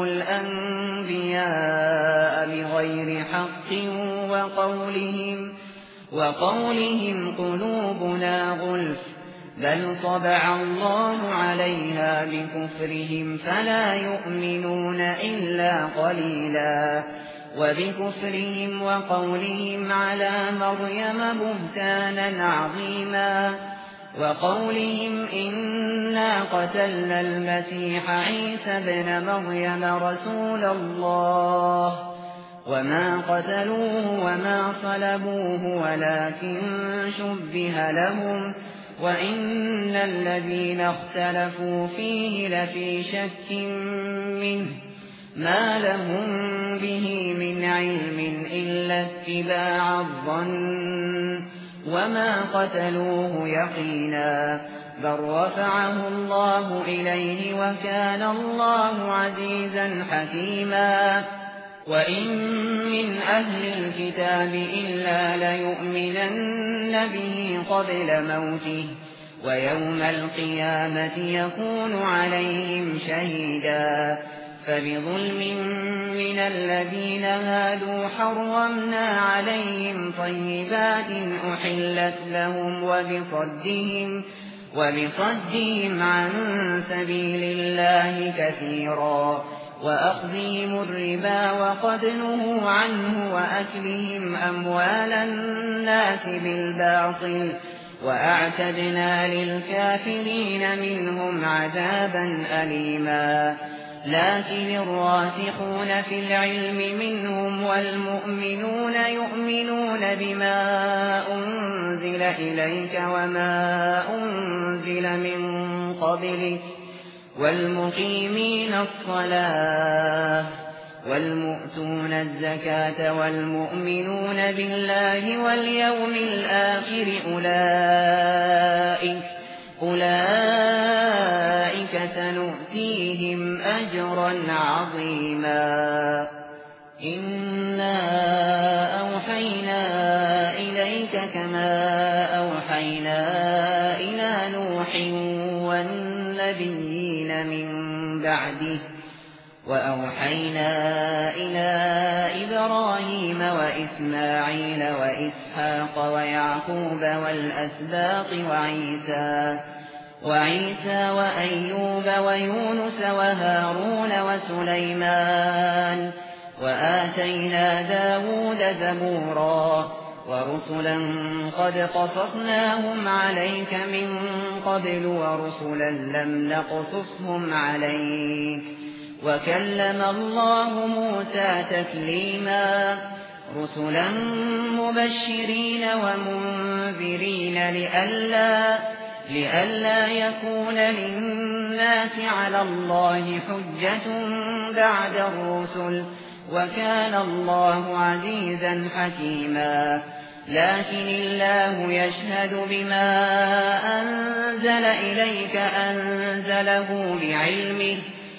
الأنبياء بغير حق وقولهم, وقولهم قلوبنا غلف بل طبع الله عليها بكفرهم فلا يؤمنون إلا قليلا وبكفرهم وقولهم على مريم بهتانا عظيما وقولهم إنا قتلنا المسيح عيسى ابن مريم رسول الله وما قتلوه وما صلبوه ولكن شبه لهم وإن الذين اختلفوا فيه لفي شك منه ما لهم به من علم إلا اتباع الظن وما قتلوه يقينا بل رفعه الله إليه وكان الله عزيزا حكيما وإن من أهل الكتاب إلا ليؤمنن به قبل موته ويوم القيامة يكون عليهم شهيدا فبظلم من الذين هادوا حرمنا عليهم طيبات أحلت لهم وبصدهم, وبصدهم عن سبيل الله كثيرا وأخذهم الربا وقد نهوا عنه وأكلهم أموال الناس بالباطل وأعتدنا للكافرين منهم عذابا أليما لكن الراسخون في العلم منهم والمؤمنون يؤمنون بما أنزل إليك وما أنزل من قبلك والمقيمين الصلاة والمؤتون الزكاة والمؤمنون بالله واليوم الآخر أولئك أولئك سنؤتيهم أجرا عظيما إنا أوحينا إليك كما أوحينا إلى نوح والنبيين من بعده وأوحينا إلى إبراهيم وإسماعيل وإسحاق ويعقوب والأسباط وعيسى وعيسى وأيوب ويونس وهارون وسليمان وآتينا داود زبورا ورسلا قد قصصناهم عليك من قبل ورسلا لم نقصصهم عليك وكلم الله موسى تكليما رسلا مبشرين ومنذرين لئلا لئلا يكون للناس على الله حجة بعد الرسل وكان الله عزيزا حكيما لكن الله يشهد بما أنزل إليك أنزله بعلمه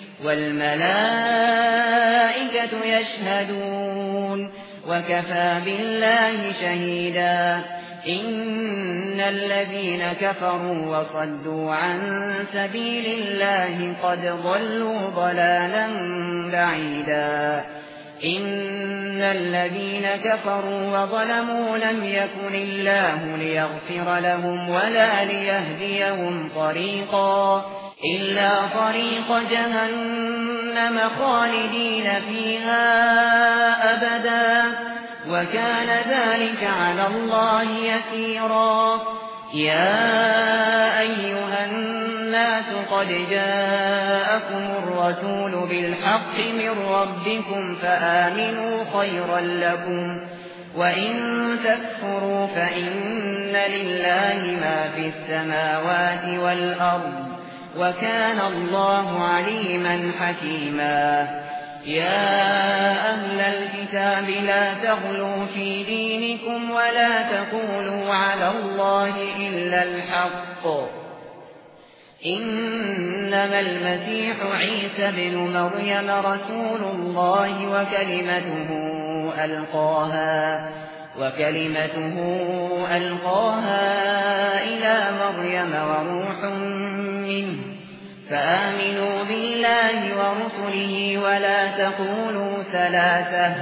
والملائكة يشهدون وكفى بالله شهيدا إن الذين كفروا وصدوا عن سبيل الله قد ضلوا ضلالا بعيدا إن الذين كفروا وظلموا لم يكن الله ليغفر لهم ولا ليهديهم طريقا إلا طريق جهنم خالدين فيها أبدا وكان ذلك على الله يسيرا يا أيها الناس قد جاءكم الرسول بالحق من ربكم فآمنوا خيرا لكم وإن تكفروا فإن لله ما في السماوات والأرض وكان الله عليما حكيما يا أهل الكتاب لا تغلوا في دينكم ولا تقولوا على الله إلا الحق إنما المسيح عيسى بن مريم رسول الله وكلمته ألقاها وكلمته ألقاها إلى مريم وروح منه فآمنوا بالله ورسله ولا تقولوا ثلاثة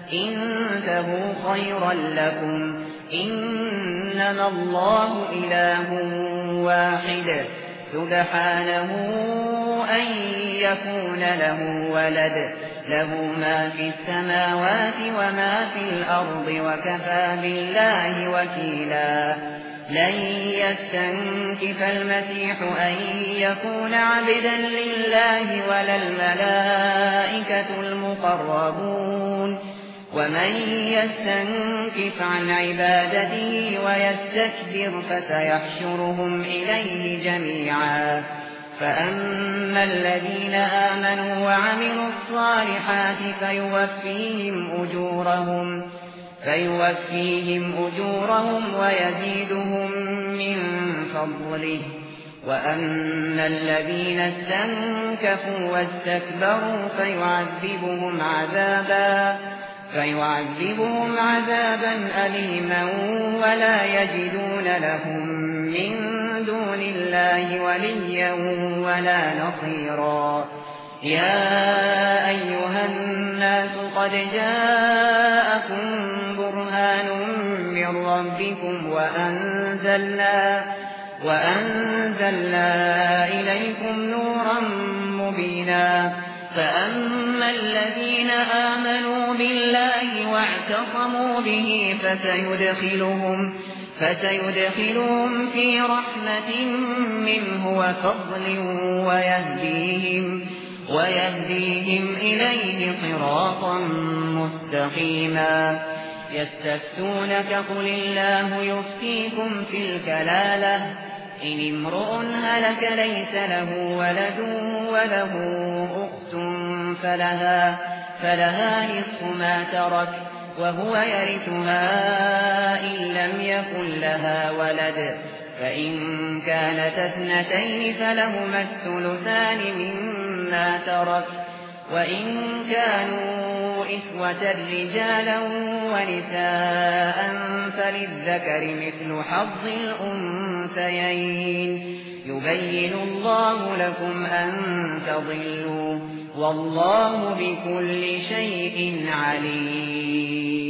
انتهوا خيرا لكم إنما الله إله واحد سبحانه أن يكون له ولد له ما في السماوات وما في الأرض وكفى بالله وكيلا لن يستنكف المسيح أن يكون عبدا لله ولا الملائكة المقربون ومن يستنكف عن عبادته ويستكبر فسيحشرهم إليه جميعا فأما الذين آمنوا وعملوا الصالحات فيوفيهم أجورهم فيوفيهم أجورهم ويزيدهم من فضله وأما الذين استنكفوا واستكبروا فيعذبهم عذابا فيعذبهم عذابا أليما ولا يجدون لهم من دون الله وليا ولا نصيرا يا أيها الناس قد جاءكم برهان من ربكم وأنزلنا وأنزلنا إليكم نورا مبينا فأما الذين آمنوا بالله واعتصموا به فسيدخلهم فسيدخلهم في رحمة منه وفضل ويهديهم ويهديهم إليه صراطا مستقيما يستفتونك قل الله يفتيكم في الكلالة إن امرؤ هلك ليس له ولد وله أخت فلها, فلها نصف ما ترك وهو يرثها إن لم يكن لها ولد فإن كانت اثنتين فلهما الثلثان مما ترك وإن كانوا إخوة رجالا ونساء فللذكر مثل حظ الأنثيين يبين الله لكم أن تضلوا والله بكل شيء عليم.